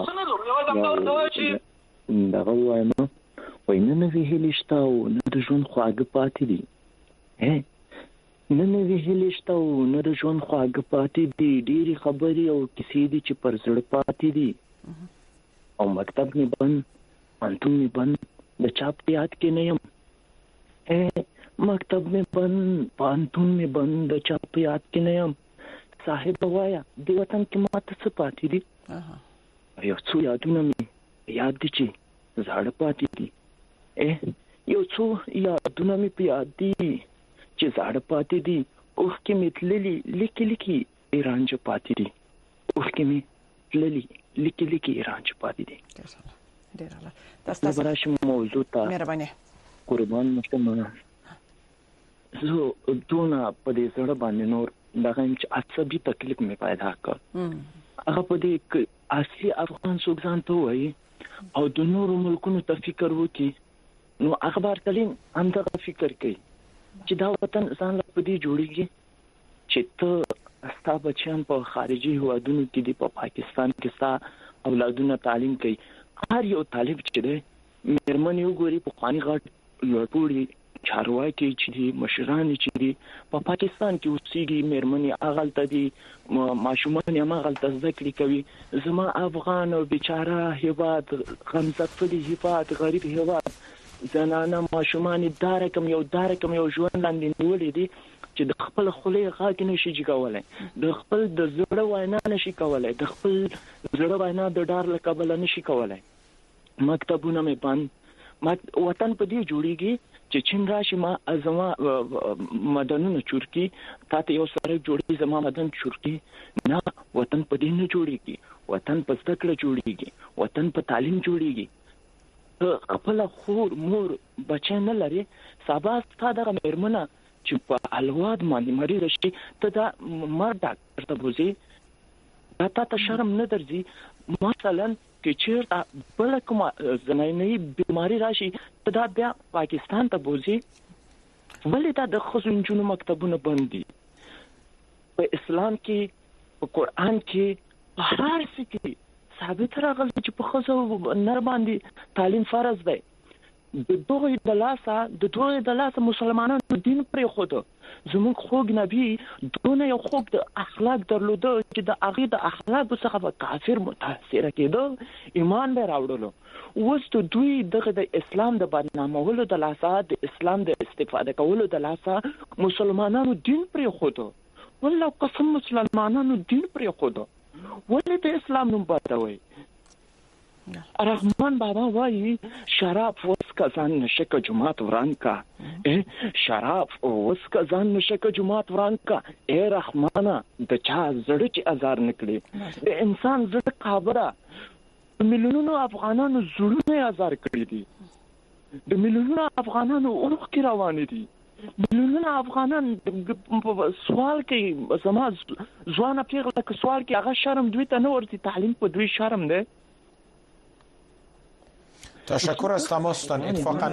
دغه وایم وای نه هیلې شته او نه د ژوند خواږه پاتې دي نه هیلې شته او نه د ژوند خواږه پاتې دي ډېرې خبرې او کیسې دي چې پر زړه پاتې دي او مکتب مې بند پوهنتون مې بند د چاپ یاد کې نه یم مکتب مې بند پوهنتون مې بند د چاپ یاد کې نه یم صاحب وایا د وطن کې ماته څه پاتې دي یو څو یادونه مې یاد دي چې زاړه پاتې دي یو څو یادونه مې په یاد دي چې زاړه پاتې دي اوښکې مې تللي لیکي رانجه پاتې دي اوښکې مې تللي لیکي رانجه پاتې دي ډیر الله تاسو براشم موضوع ته مهرباني قربان مشم زه دونه په دې سره باندې نور دغه چې عصبي تکلیف مې پیدا کړ هغه په دې اصلي افغان څوک ځان ته وایي او د نورو ملکونو ته فکر وکړي نو اخبار تلین هم دغه فکر کوي چې دا وطن ځان له پدې جوړیږي چې ته ستا بچیان په خارجي هیوادونو کې دي په پاکستان کې ستا اولادونه تعلیم کوي هر یو طالب چې دی مېرمن یو ګوري په خواني غټ لوړپوړي چارواکي چې دي مشران چې دي په پاکستان کې اوسېږي مېرمنې هغلته دي ماشومان یې هغلته زده کړې کوي زما افغان او بیچاره هیواد غمزه هیواد غریب هیواد زنانه ماشومان دارکم یو ژوند لاندې نیولې دي چې د خپل خولې غاګ نشي کولای د خپل د زړه وینا نشي کولای د خپل زړه وینا د ډار له کبله نشي کولای مکتبونه مې بند وطن په دې جوړیږي چې چین راشي ما ازما مدنونه چورکی تاسو یو سره جوړي زما مدن چورکی نه وطن په دې نه جوړیږي وطن په ستکړه جوړیږي وطن په تعلیم جوړیږي خپل خور مور بچی نه لري سبا ستاسو دغه مېرمنه چې په الواد باندې مریض شي ته دا مر ډاکټر ته بوزي دا ته شرم نه درځي مثلا چې چیرته بل کومه زنانه بیماری راشي ته دا بیا پاکستان ته بوزي ولې دا د خزونجونو مکتبونه بندي په اسلام کې په قران کې په هر څه کې ثابت راغلی چې په خزو نر باندې تعلیم فرض دی د دوه د لاسه مسلمانانو دین پرې خود زموږ خوږ نبی دونه یو خوږ د اخلاق درلوده چې د هغه د اخلاق څخه کافر متاثر کېده ایمان به راوړلو اوس ته دوی دغه د اسلام د بدنامولو د لاسه د اسلام د استفاده کولو د لاسه مسلمانانو دین پرې خود والله قسم مسلمانانو دین پرې خود ولې د اسلام نوم بدوي رحمان بابا وایي شراب وسکه ځان نشکه جماعت وران کا شراب وسکه ځان نشکه جماعت وران کا اے رحمانا د چا زړه چې ازار نکړي د انسان زړه خبره ملیونونو افغانانو زړونه ازار کړی دي د ملیونونو افغانانو اوخ کې روان دي ملیونونو افغانان سوال کوي زما ځوانه پیغله که سوال کوي هغه شرم دوی ته نه ورته تعلیم په دوی شرم ده تشکر از تماستان. اتفاقا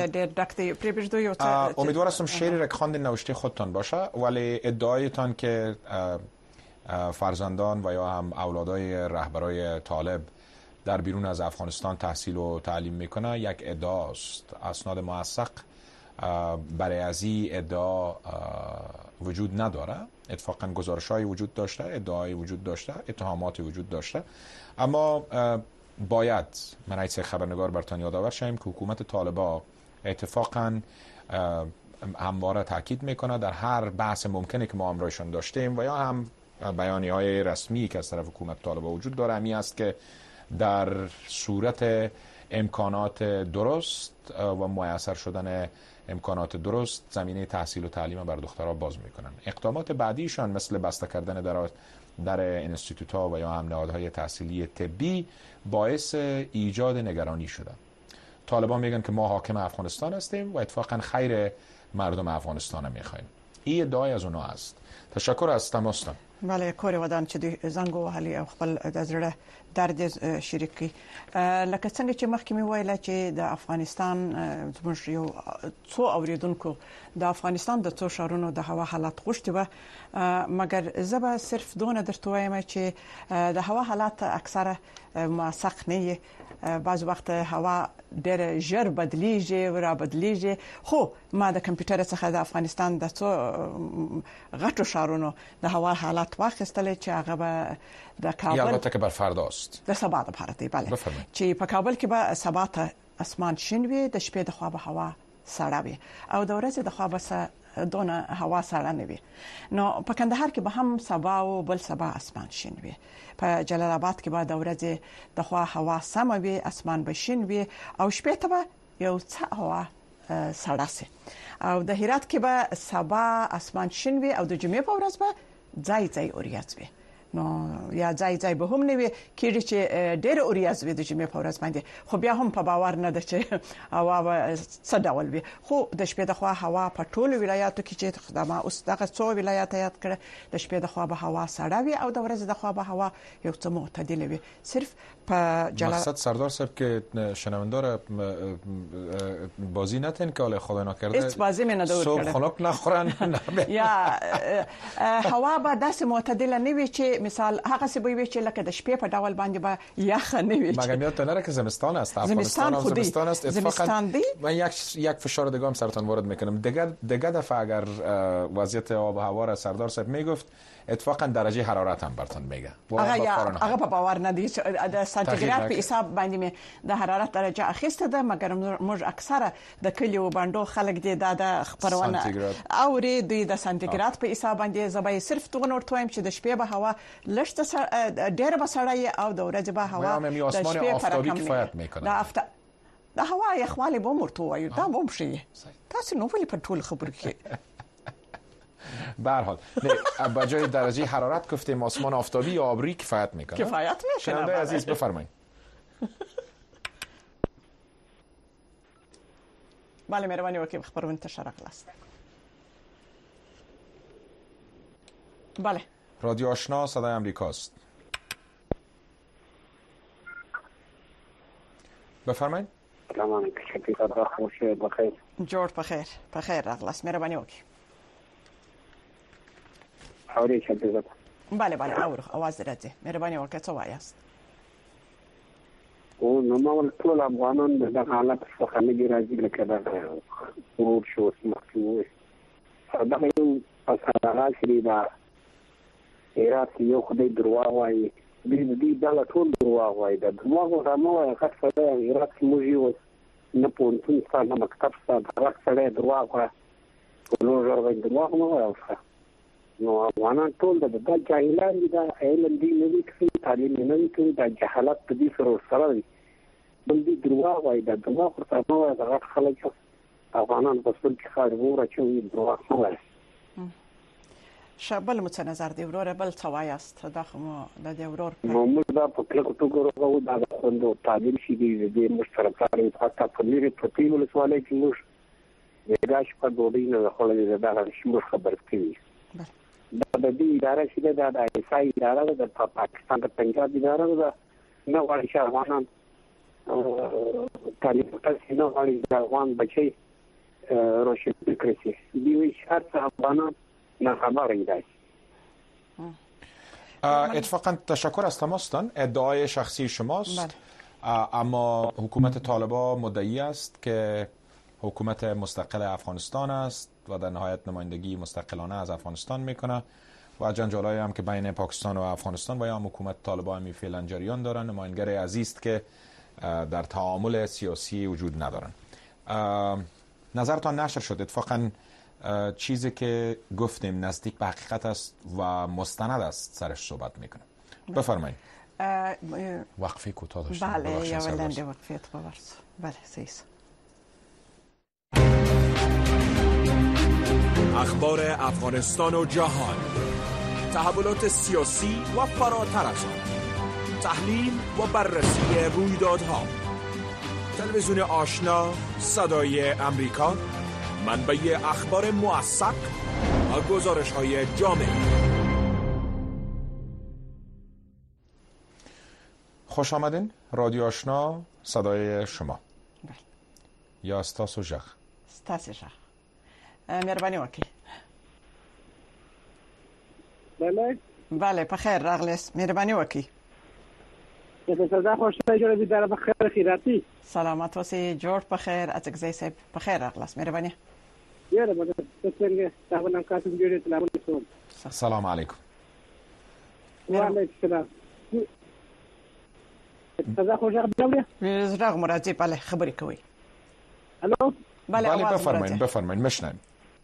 امیدوار هستم شعری را که خواندین نوشته خودتان باشه ولی ادعایتان که فرزندان و یا هم اولادای رهبرای طالب در بیرون از افغانستان تحصیل و تعلیم میکنه یک ادعاست. اسناد موثق برای از این ادعا وجود نداره. اتفاقا گزارش‌های وجود داشته، ادعای وجود داشته، اتهامات وجود داشته، اما باید من ایت خبرنگار برتان یادآور شیم که حکومت طالبان اتفاقا همواره تاکید میکنه در هر بحث ممکنی که ما امرایشان داشتیم و یا هم بیانیه‌های رسمی که از طرف حکومت طالبان وجود داره همی است که در صورت امکانات درست و میسر شدن امکانات درست زمینه تحصیل و تعلیم بر دخترها باز میکنن. اقدامات بعدیشان مثل بسته کردن در انستیتوت‌ها و یا هم نهادهای تحصیلی طبی باعث ایجاد نگرانی شده. طالبان میگن که ما حاکم افغانستان هستیم و اتفاقا خیر مردم افغانستان میخوایم. این ادعای از اونها است. تشکر از تماستان. بله، کور ودان چې د زنګ وهلي او خپل د زړه درد شریک کی. لکه څنګه چې مخکې مې ویل چې د افغانستان زموږ یو څو اوریدونکو د افغانستان د څو شهرونو د هوا حالات غوښتي و، مګر زبا صرف دونه درته وایم چې د هوا حالات اکثره موثق نه وي. بعض وخت هوا ډېر ژر بدلیږي او را بدلیږي. خو ما د کمپیوټر څخه د افغانستان د څو غټو شهرونو د هوا حالات واخیستل چې هغه به د کابل البته که بر فرداست د سبا د بھارتي بله بفرمایئ چې په کابل کې به سبا ته اسمان شین وي، د شپې د خوا به هوا سړه وي او د ورځې د خوا به دونه هوا سړه نه وي. نو په کندهار کې به هم سبا او بل سبا اسمان شین وي. په جلال آباد کې به د ورځې د خوا هوا سم وي، اسمان به شین وي او شپې ته به یو څه هوا سړه سي. او د هرات کې به سبا اسمان شین وي او د جمعې په ورځ به ځای ځای اوریاځ وي. نو یا ځای ځای به هم نه وي کېږي چې ډېر اوریاز وي د جمعې په ورځ باندې، خو بیا هم په باور نه ده چې هوا به څه ډول وي. خو د شپې د خوا هوا په ټولو ولایاتو کې چې خدامه اوس دغه څو ولایات یاد کړه، د شپې د خوا به هوا سړه وي او د ورځې د خوا به هوا یو څه معتدله وي. صرف په مقصد سردار صاحب که شنوندار بازی نتن که حالا خدا نکرده هیچ بازی می ندور صبح خنک نخورن یا هوا به داسې معتدله نه وي چې مثال هغه څه به وي چې لکه د شپې په ډول باندې به یخ نه وي. مگر یادتون نره که زمستان است، افغانستان هم زمستان است. اتفاقا من یک فشار دیگه هم سرتان وارد میکنم. دیگه دفعه اگر وضعیت آب و هوا را سردار صاحب میگفت اتفاقا درجه حرارت هم براتون میگه. هغه په باور نه دي د سانتیګراد په حساب باندې د حرارت درجه اخیسته ده، مګر موږ اکثره د کلیو باندې خلک دي د خبرونه او دوی د سانتیګراد په حساب باندې زبای صرف دغه نور تویم چې د شپې به هوا لږ ډېر به سړی او د ورځې به هوا د شپې آفتابی کفایت میکنه. د هوا یخوالی به مرته وایو دا به شي. تاسو نو ولې په ټول خبرو کې به هر حال با جای درجه حرارت گفتیم آسمان آفتابی یا ابری کفایت میکنه. کفایت میکنه. شنونده عزیز بفرمایید. بله مهربانی وکیل خبرونه تشرق است. بله رادیو آشنا صدای امریکاست. بفرمایید. سلام علیکم. شکر خوش بخیر. جوړ بخیر راغلاست. مهربانی وکیل. اوري شکر. بله اورو आवाज راځي. مهرباني وکړئ څه وایاست؟ او نو مول ټول افغانان د حالت څخه نه راځي لکه دا ورور شو مخکې دا یو اساسا شری دا هرات یو خدای درواغ وایي دې دا ټول درواغ وایي دا درواغ رامو خاص په هرات کې موږ یو نه پونتون ستاسو مکتب ستاسو راځي درواغ وایي نو ورغی درواغ نه وایي. نو افغانان ټول د جاهلان دي، دا علم دی نه وي کوي، تعلیم نه وي کوي، دا جهالت په دې سره وي. بل دي درواغ وایي دا درواغ ورته نو وایي دا خلک افغانان په خپل کې خاطر ورچوي درواغ نه وایي. شابل مت نظر دی وروره بل څه وایاست دا خو د دې ورور موږ دا په کله کوټو دا خوندو تعلیم شي دي مشترکان حتی په لري په ټیم له سوالای کې موږ دا شپه دوی نه خلک دا شمو خبر کوي. دا د دې اداره چې دا د ایسای اداره د پاکستان د پنجاب اداره ده نو غواړي چې افغانان تعلیم تاسو نه غواړي چې افغان بچي روشن کړي دی وی شرط افغانان نه خبرې دی. اتفاقا تشکر از تماستان. ادعای شخصی شماست اما حکومت طالبان مدعی است که حکومت مستقل افغانستان است و در نهایت نمایندگی مستقلانه از افغانستان میکنه و جنجالایی هم که بین پاکستان و افغانستان و یا حکومت طالبان می فعلا جریان دارن نماینگر عزیز که در تعامل سیاسی وجود ندارن. نظرتان نشر شد اتفاقا چیزی که گفتیم نزدیک به حقیقت است و مستند است سرش صحبت میکنه. بفرمایید. وقفه کوتاه داشتیم. بله یا ولنده وقفه باورس. بله سیس. اخبار افغانستان و جهان، تحولات سیاسی و فراتر از آن، تحلیل و بررسی رویدادها. تلویزیون آشنا صدای امریکا، منبع اخبار موثق و گزارش‌های جامع. خوش آمدین. رادیو آشنا، صدای شما. یا ستاسو ژغ. ستاسو ژغ. مهرباني وکړئ. بله په خیر راغلاست. مهرباني وکړئ. صدا خوشحال جوړ دي در بخیر خیراتی. سلامت اوسئ. جوړ په خیر. اڅکزی صاحب په خیر راغلاست. مهرباني. یاره مده څنګه تاسو نن کاتو جوړې سلام. سلام علیکم. وعلیکم السلام. صدا خوشحال جوړ دي. زړه مرادي بله خبرې کوي. الو. بله بفرمایید میشنویم.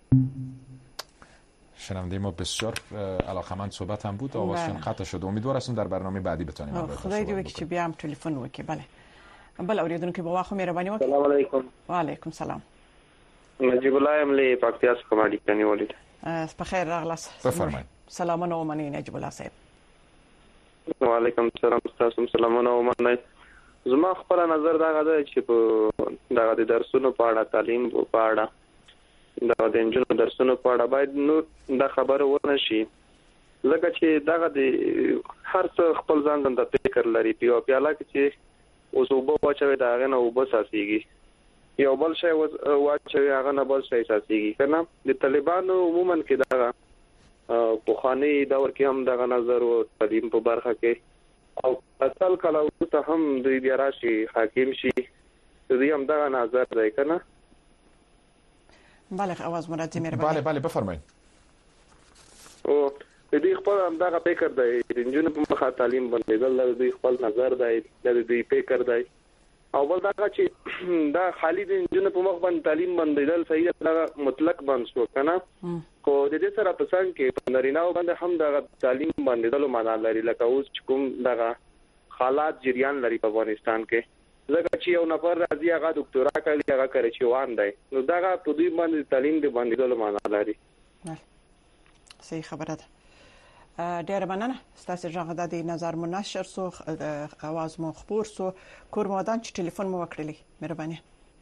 شنونده ما بسیار علاقمند صحبت هم بود. آوازشون قطع شد. امیدوار هستم در برنامه بعدی بتونیم خدای دې وکړي چې بیا هم ټلیفون وکړي. بله اوریدونکو په واخو مهرباني وکړئ. السلام علیکم. وعلیکم السلام. نجیب الله املی پکتیا څخه ما لیکنې ولید. په خیر راغلاست. بفرمایئ. سلامونه ومنئ نجیب الله صاحب. وعلیکم السلام. تاسو سلامونه ومنئ. زما خپل نظر دا غواړم چې په دغه درسونو په اړه تعلیم په اړه دا د انجینر درسونو په اړه باید نو دا خبره ونه شي لکه چې دغه د هر څه خپل ځان د فکر لري په پیاله کې چې اوس وبو واچوي دا غنه وبو ساسيږي یو بل شی واچوي هغه نه بل شی ساسيږي کنه د طالبانو عموما کې دا په خاني دور کې هم دغه نظر او تعلیم په برخه کې او اصل کله ته هم د بیا راشي حاکم شي دوی هم دغه نظر دی کنه. بله आवाज مرادي مهرباني. بله بفرمایئ. او دې خپل هم دغه فکر دی د انجینر په مخه تعلیم باندې د دوی خپل نظر دی د دوی فکر دی او بل دا چې دا خالي د انجینر په مخ باندې تعلیم باندې صحیح دا مطلق باندې شو کنه کو د دې سره په څنګه کې نارینه باندې هم دا تعلیم باندې دلو معنا لري لکه اوس کوم دغه حالات جریان لري په افغانستان کې زګه چې یو نفر راځي هغه ډاکټرا کوي هغه کوي چې وان دی نو دا په دې باندې تعلیم دی باندې دلو معنا لري. صحیح خبره ده. ډېر مننه. ستاسو ژغ د نظر منشر سو اواز مو خبر سو کور مودان چې ټلیفون مو وکړلی. مهرباني.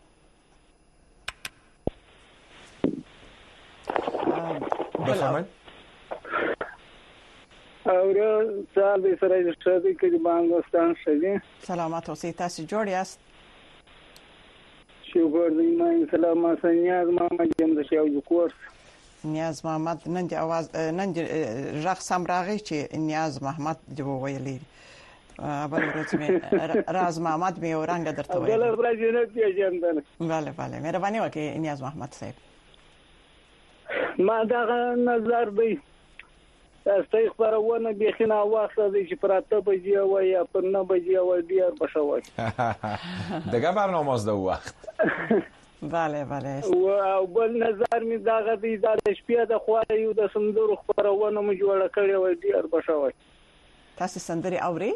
بفرمایئ. اور سال دې سره شته کې د بانګستان شې. سلامات اوسئ. تاسو جوړ یاست؟ شکر دې ما سلام سنیاز ما جام د شاو کورس. نیاز محمد نن دی आवाज نن ژغ سم راغی چې نیاز محمد دی ویلي. بل ورځ مې راز محمد مې اورنګ درته ویل. بل ورځ نه پیژندل. بله مهرباني وکړئ نیاز محمد صاحب. ما دا نظر دی تاسو خبرونه بخینه واخله دي چې پراته بجې او یا په 9 بجې او ډیر بشوي. دغه برنامه از د وخت. بله او بل نظر می داغه دی د شپې د خواره یو د سندرو خبرونه مو جوړه کړې و ډیر بشوي. تاسو سندري اوري؟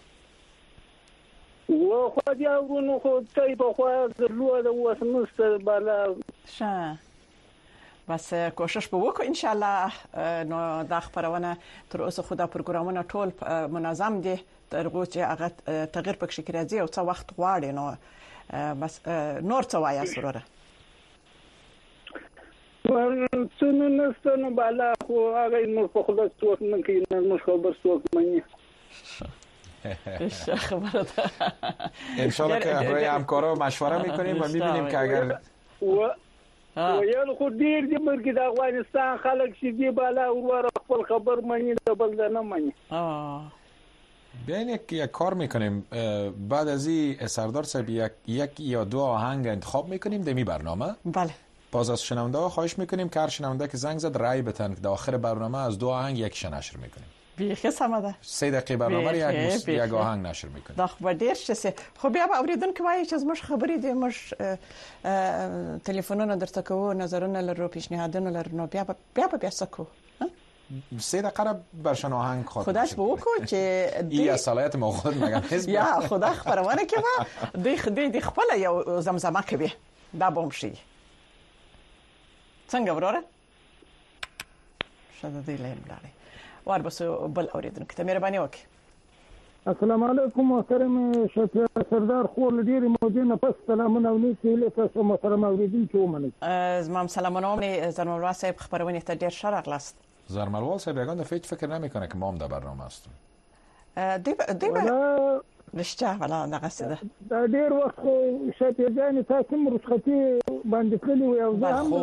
و خو دی اورونو خو ته په خو زلو د وسمست بالا شه بس کوشش به وکړو ان شاء الله. نو دا خبرونه تر اوسه خو دا پروګرامونه ټول منظم دي تر څو چې هغه تغییر پکې راځي او څه وخت غواړي. نو بس نور څه وایي سره څنګه نستنه بالا خو هغه نو په خلاص څوک نه کوي نو خبر څوک مني. خبره ان شاء الله که برای همکارا مشوره میکنیم و میبینیم که اگر یو خو ډیر دې مرګ د افغانستان خلک چې دی بالا ور خپل خبر مني د بل نه مني. بیاین یک کار میکنیم بعد از این سردار صاحب یک یا 2 آهنگ انتخاب میکنیم دمی برنامه. بله. باز از شنونده ها خواهش میکنیم که هر شنونده که زنگ زد رای بتن که در آخر برنامه از 2 آهنگ یکیش نشر میکنیم. بیخی سمده. 3 دقیقه برنامه یک آهنگ نشر میکنیم. دا خو ډیر څه خو بیا به اوریدونکو وایي چې زموږ خبرې دي موږ ټلیفونونه درته کوو نظرونه لرو پیشنهادونه لرو نو بیا سکو 3 دقیقه برشان آهنگ خواهد خودش به وکو چې ای اصالت ما خود مگم حزب یا خدا خبرونه که ما دی خپل یو زمزمه کوي دا بوم شي څنګه وروره شاده دی لیم لاري ور بس بل اوریدونکو ته مهرباني وکړئ. السلام علیکم محترم شفیع سردار خور ډیر موجود نه پس سلامونه او نیت له تاسو محترم اوریدونکو ومنئ. زمام سلامونه زرملوال صاحب خبرونه ته ډیر شرق لاست. زرملوال صاحب یگان دفعه فکر نمیکنه که ما هم در برنامه هستیم. رشته ولا نقصده دا ډیر وخت شفیع جان تاسو رخصتي باندې کړی و او زه هم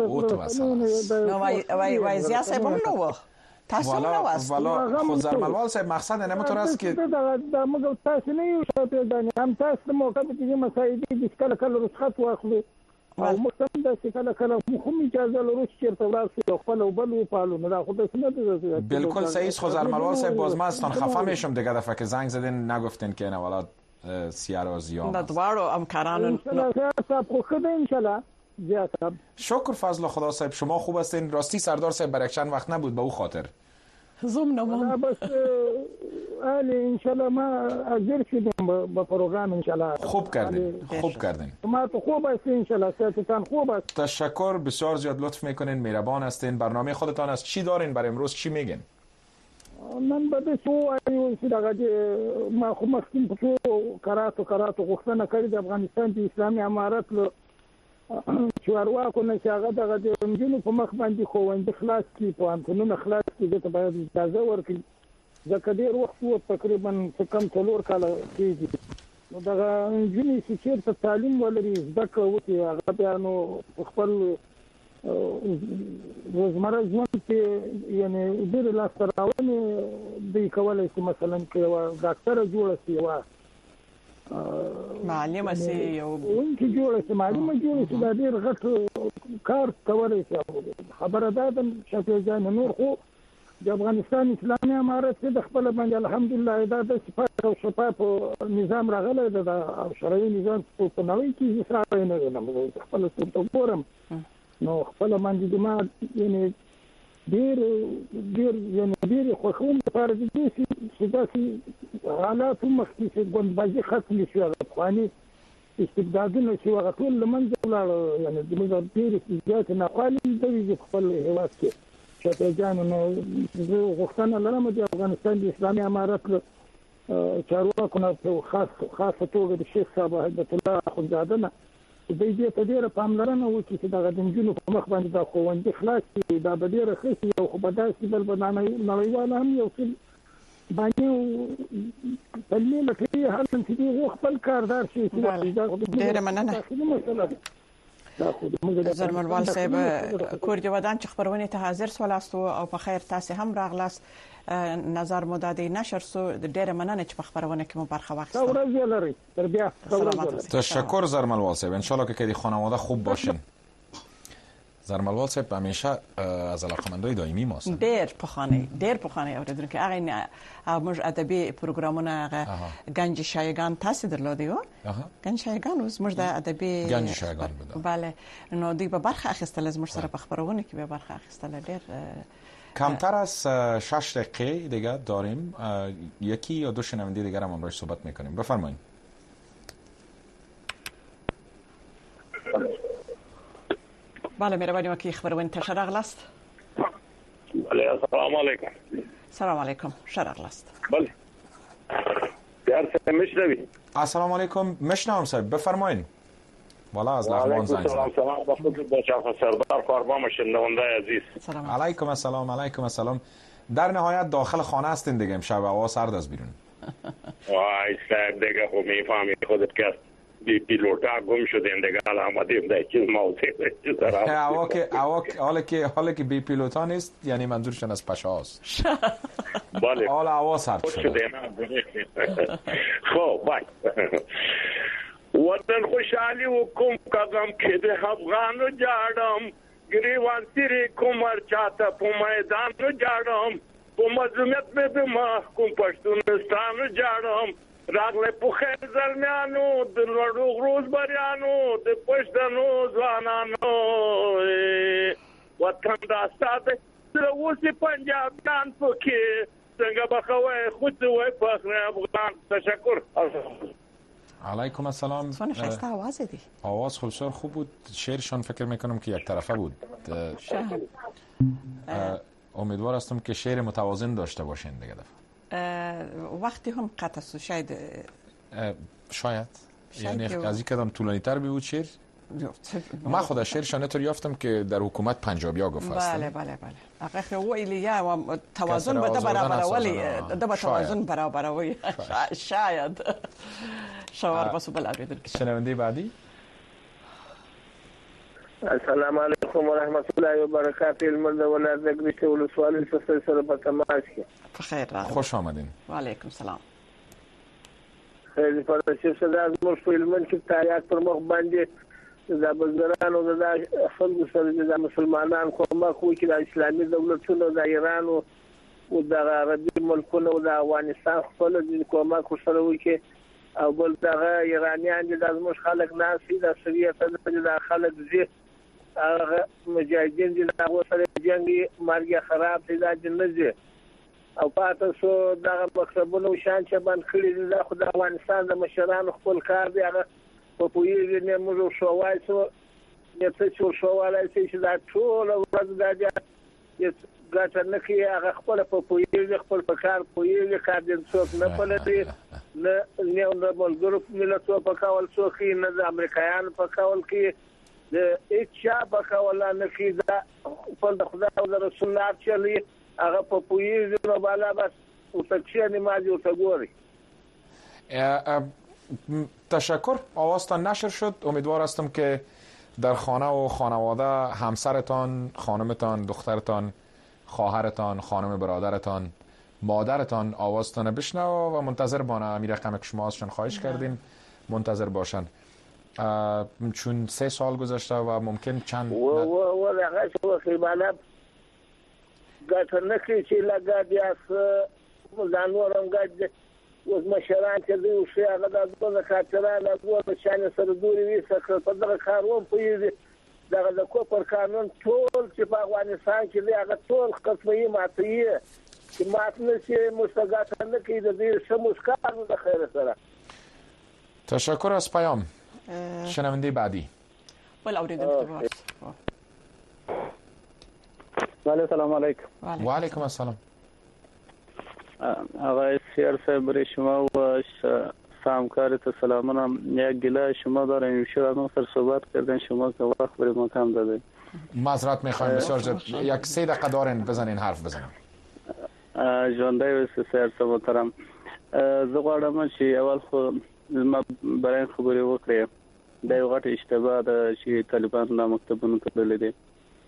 نو وای زیات صاحب نو تاسو نو واست والا خود زرملوال صاحب مقصد نمیتونه است که دا موږ تاسو نه یو شفیع جان هم تاسو موقع کې مسایدي د کله رخصت واخلو او مستند د کله مخم اجازه لرو چې چیرته ورسې خپل او بل پالو نه خود سنت بالکل صحیح خود زرملوال صاحب باز من استان خفه میشم دیگه دفعه که زنگ زدین نگفتین که نه والا سیاره زیام دا دوارو امکاران ان شاء الله شکر فضل خدا صاحب شما خوب هستین. راستی سردار صاحب برای چند وقت نبود به او خاطر زوم نمون بس ان شاء الله ما حاضر شدم با پروگرام ان شاء الله. خوب کردین ما تو خوب هستین ان شاء الله صحتتان خوب است. تشکر بسیار زیاد لطف میکنین مهربان هستین. برنامه خودتان است چی دارین برای امروز چی میگین؟ نن به څو ایو چې دغه ما خو مخکې په کراتو غوښتنه کړې د افغانستان د اسلامي امارت له چارواکو نه چې هغه دغه د انجونو په مخ باندې ښوونځي خلاص کړي پوهنتونونه خلاص کړي دته باید اجازه ورکړي ځکه ډېر وخت و تقریبا کم 4 کاله کېږي نو دغه انجونې چې چېرته تعلیم ولري زده کړه وکړي هغه بیا نو خپل روزمره ژوند کې یعنې ډېرې لاسته راوړنې دوی کولی شي مثلا که یوه ډاکټره جوړه شي یوه معلمه سي یو ښوونکې جوړه شي معلمه جوړه شي دا ډېر غټ کار کولی شي خبره دا ده شفیع جان نور خو د افغانستان اسلامي امارت کې د خپله باندې الحمدلله دا د پاک او شفاف نظام راغلی ده او شرعي نظام په نړۍ کې هېڅ راغلی نه دی موږ خپله ورته ګورم نو خپله باندې زما یعنې ډېر خوښوم لپاره د دې چې داسې حالاتو مخکې چې ګوندبازي ختمې شوې هغه پخواني استبدادونه چې هغه ټول له منځه ولاړه یعنې زموږ ډېرې زیاتې ناخوالې لیدلې دي په خپل هېواد کې شفیع جان نو زه غوښتنه لرم د افغانستان د اسلامي امارت له چارواکو نه په خاصه توګه د شیخ صاحب هیبت الله اخندزاده نه دوی دې ته ډېره پاملرنه وکړي چې دغه د نجونو په مخ باندې دا ښوونځي خلاص کړي دا به ډېره ښه شي او خو به داسې بل به نړیوال هم یو څه باندې پلمې لټوي هلته چې دوی خپل کاردار شي ډېره مننه زرملوال صاحب کور جوادان چې خبرونه ته حاضر سولاستو او په خیر تاسو هم راغلاست نظر مدادي نشر سو ډېر مننه چې په خبرونه کې مو برخه واخیسته. تشکر زرملوال صاحب ان شاء الله که خانواده خوب باشین. زرملوال صاحب همیشه از علاقمندای دائمی ماست. ډېر پخوانی اوریدونکو هغه موږ ادبي پروګرامونه گنج شایگان تاسو درلودی و گنج شایگان اوس موږ د ادبي گنج شایگان بود. بله نو دوی به برخه اخیستل از موږ سره په خبرونه کې به برخه اخیستل ډېر کمتر از 6 دقیقه دیگه داریم یکی یا دو شنونده دیگر هم امروز صحبت میکنیم بفرمایید. بله مهربانی وکی خبرونه تشر اغلاست. بله السلام علیکم. سلام علیکم شر اغلاست. بله یار میشنوی؟ السلام علیکم میشنوم صاحب بفرمایید. والا از لغمان زنگ زدم. سلام با خود با شرف سردار قربان شنونده عزیز. علیکم السلام. در نهایت داخل خانه هستین دیگه امشب هوا سرد از بیرون. وای صاحب دیگه خب میفهمی خودت که بی پیلوتا گم شدیم دیگه علامتیم در چیز موته. حالا که بی پیلوتا نیست یعنی منظورشون از پشاست. بله. حالا هوا سرد شده. خب بای. وطن خوشحالی و کم کدم که ده افغان رو جاڑم گریوان سیری کمر چاہتا پو میدان رو جاڑم پو مظلومیت میں بھی محکوم پشتونستان رو جاڑم راغله پو خیر زلمیانو د لړو غروز بریانو د پښتنو ځوانانو وطن داستا د اوسې پنجابیان پکې څنګه بخوي خود وای فخر افغان تشکر. علیکم السلام. خسته آواز دی. آواز بسیار خوب بود. شعرشان فکر میکنم که یک طرفه بود. امیدوار هستم که شعر متوازن داشته باشین دیگه دفعه. وقتی هم قطع است شاید یعنی از این کدام طولانی تر بود شعر. من خود شعرش نتور یافتم که در حکومت پنجابیا گفت است. بله بله بله. آخه او ایلیا و توازن بده برابر ولی ده توازن برابر وی شاید شوار بس بلا بدر. شنونده بعدی. السلام علیکم و رحمت الله و برکاته. المرد ولایت دگریش ولسوالی سر په تماس کې. بخیر. خوش آمدین. و علیکم سلام. خیلی فرصت شد از مسلمان چې تاریخ پر مخ باندې د بزګرانو د خلکو سره د مسلمانانو کومک وکړي د اسلامي دولتونو د ایران او د عربي ملکونو او د افغانستان خپل د کومک سره وکړي او بل دغه ایرانیان د زموږ خلک ناسي د سوریت د خلک زی هغه مجاهدین د هغه سره جنگي مرګ خراب دي د جنځي او پاتې شو دغه مکتبونو شان چې باندې کړی د خدای افغانستان د مشرانو خپل کار دی هغه په پویږي نه موږ شو وایسو نه څه شو وایي چې دا ټول ورځ دا ګټه نه کوي هغه خپل په پویږي خپل په کار پویږي کار دې څوک نه پلټي نه د ملګرو ملتونو په کول څوک نه د امریکایانو په کول کې د اچا په کول نه کې دا خپل د خدای او رسول الله چلی هغه په پویږي نو بالا بس او تکشی نمازی او تگوری. تشکر. آوازتان نشر شد. امیدوار هستم که در خانه و خانواده همسرتان، خانمتان، دخترتان، خواهرتان، خانم برادرتان، مادرتان آوازتان بشنو و منتظر بانه. امیر رقم که شما ازشان خواهش کردین منتظر باشن چون 3 سال گذشته و ممکن چند و لغاش و خیبانه ګټه نه کوي چې لګا دي ځانورم ګټ اوس مشران چې دوی شي هغه د ځوانه کارچرانه د شان سره دوی وي څخه په دغه کاروان پوي دغه د کوپر قانون ټول چې په افغانستان کې دی هغه ټول قسمي ماتي چې مات نه شي مستګات نه کوي د دې سمسکار د خیر سره. تشکر از پیام. شنونده بعدی. بله اوریدونکو بله سلام علیکم. و علیکم السلام. آقای سیار صاحب برای شما و همکارت سلامونم. یک گله شما داریم شما سر صحبت کردن شما که وقت برای ما کم دادید. معذرت میخوایم بسیار زیاد. یک 3 دقیقه دارین بزنین حرف بزنین. ژوندی و سیار صاحب محترم زه غواړم چې اول خو ما برای خبرې وکړې دا یو غټ اشتباه ده چې طالبان د مکتبونو تړلې دي.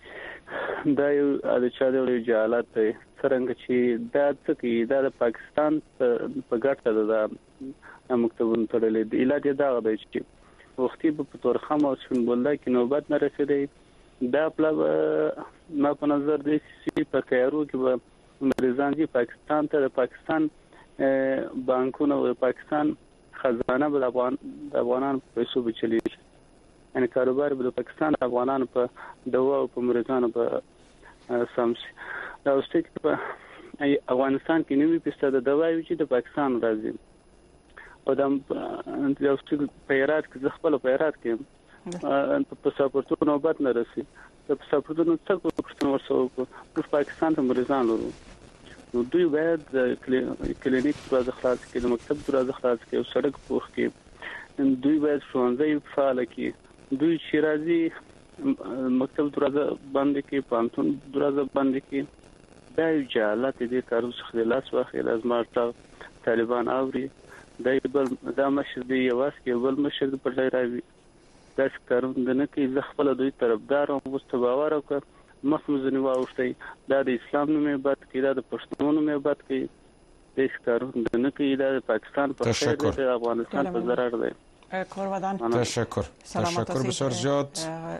دا یو د چا د جهالت دی څنګه چې دا څه کوي دا د پاکستان په ګټه ده د مکتبونو تړلې دي. علاج دا دی چې وختي په تورخم او شنبوله کې نوبت نه رسیدي. دا پلا ما په نظر دی چې په کایرو کې به مریضان دي پاکستان ته د پاکستان بانکونو او پاکستان خزانه به د افغانانو په پیسو به چلیږي. یعنی کاروبار به د پاکستان افغانانو په دوا او په مریضانو په سمسي. دا اوس چې په افغانستان کې نوې پسته د دوا وی چې د پاکستان راځي او د یو څه پیرات کې خپل پیرات کې په سپورټونو نوبت نه رسي. په سپورټونو څه کوښښ ورسوي په پاکستان ته مریضان ورو نو دوی باید کلینیک دروازه خلاص کړي، مکتب دروازه خلاص کړي او سړک پوخ کړي. دوی باید ښوونځي فعال کړي. دوی شیرازي مکتب دروازه بند کړي، پانتون دروازه بند کړي. دا یو جهالت دي کارو څخه لاس واخلي. لازم طالبان اوري دا مشر دی یواس کې بل مشر په ځای راوي. دا کارونه نه کوي. زه خپل دوی طرفدار او مستباور او مخمزنی واوښتي. دا د اسلام نومه بد کوي، دا د پښتون نومه بد کوي. د کارونه نه کوي. دا د پاکستان په خیر دی، افغانستان په ضرر دی. کورودان تشکر بسیار زیاد.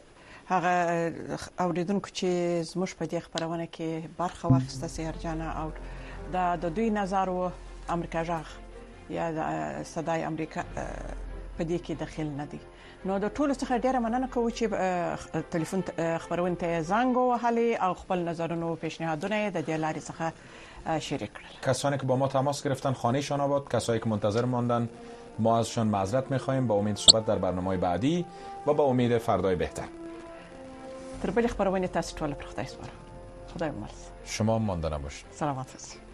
هغه اوریدونکو چې زموږ په دې خبرونه کې برخه واخیسته سیر جانه او د دوی نظر او امریکا ژغ یا د صدای امریکا په دې کې داخل نه دي. نو د ټولو څخه ډیره مننه کوم چې ټلیفون خبرونه ته زنګ وهلي او خپل نظرونه او پیشنهادونه د دې لارې څخه شریک کړل. کسانی که با ما تماس گرفتن خانه‌شان آباد، کسایی که منتظر ماندن ما ازشان معذرت می‌خوایم. با امید صحبت در برنامه‌های بعدی و با امید فردای بهتر. تر بلې خبرونه تاسو ټول پر خدای سپارم. خدای مو شما مانده نباشید. سلامت باشید.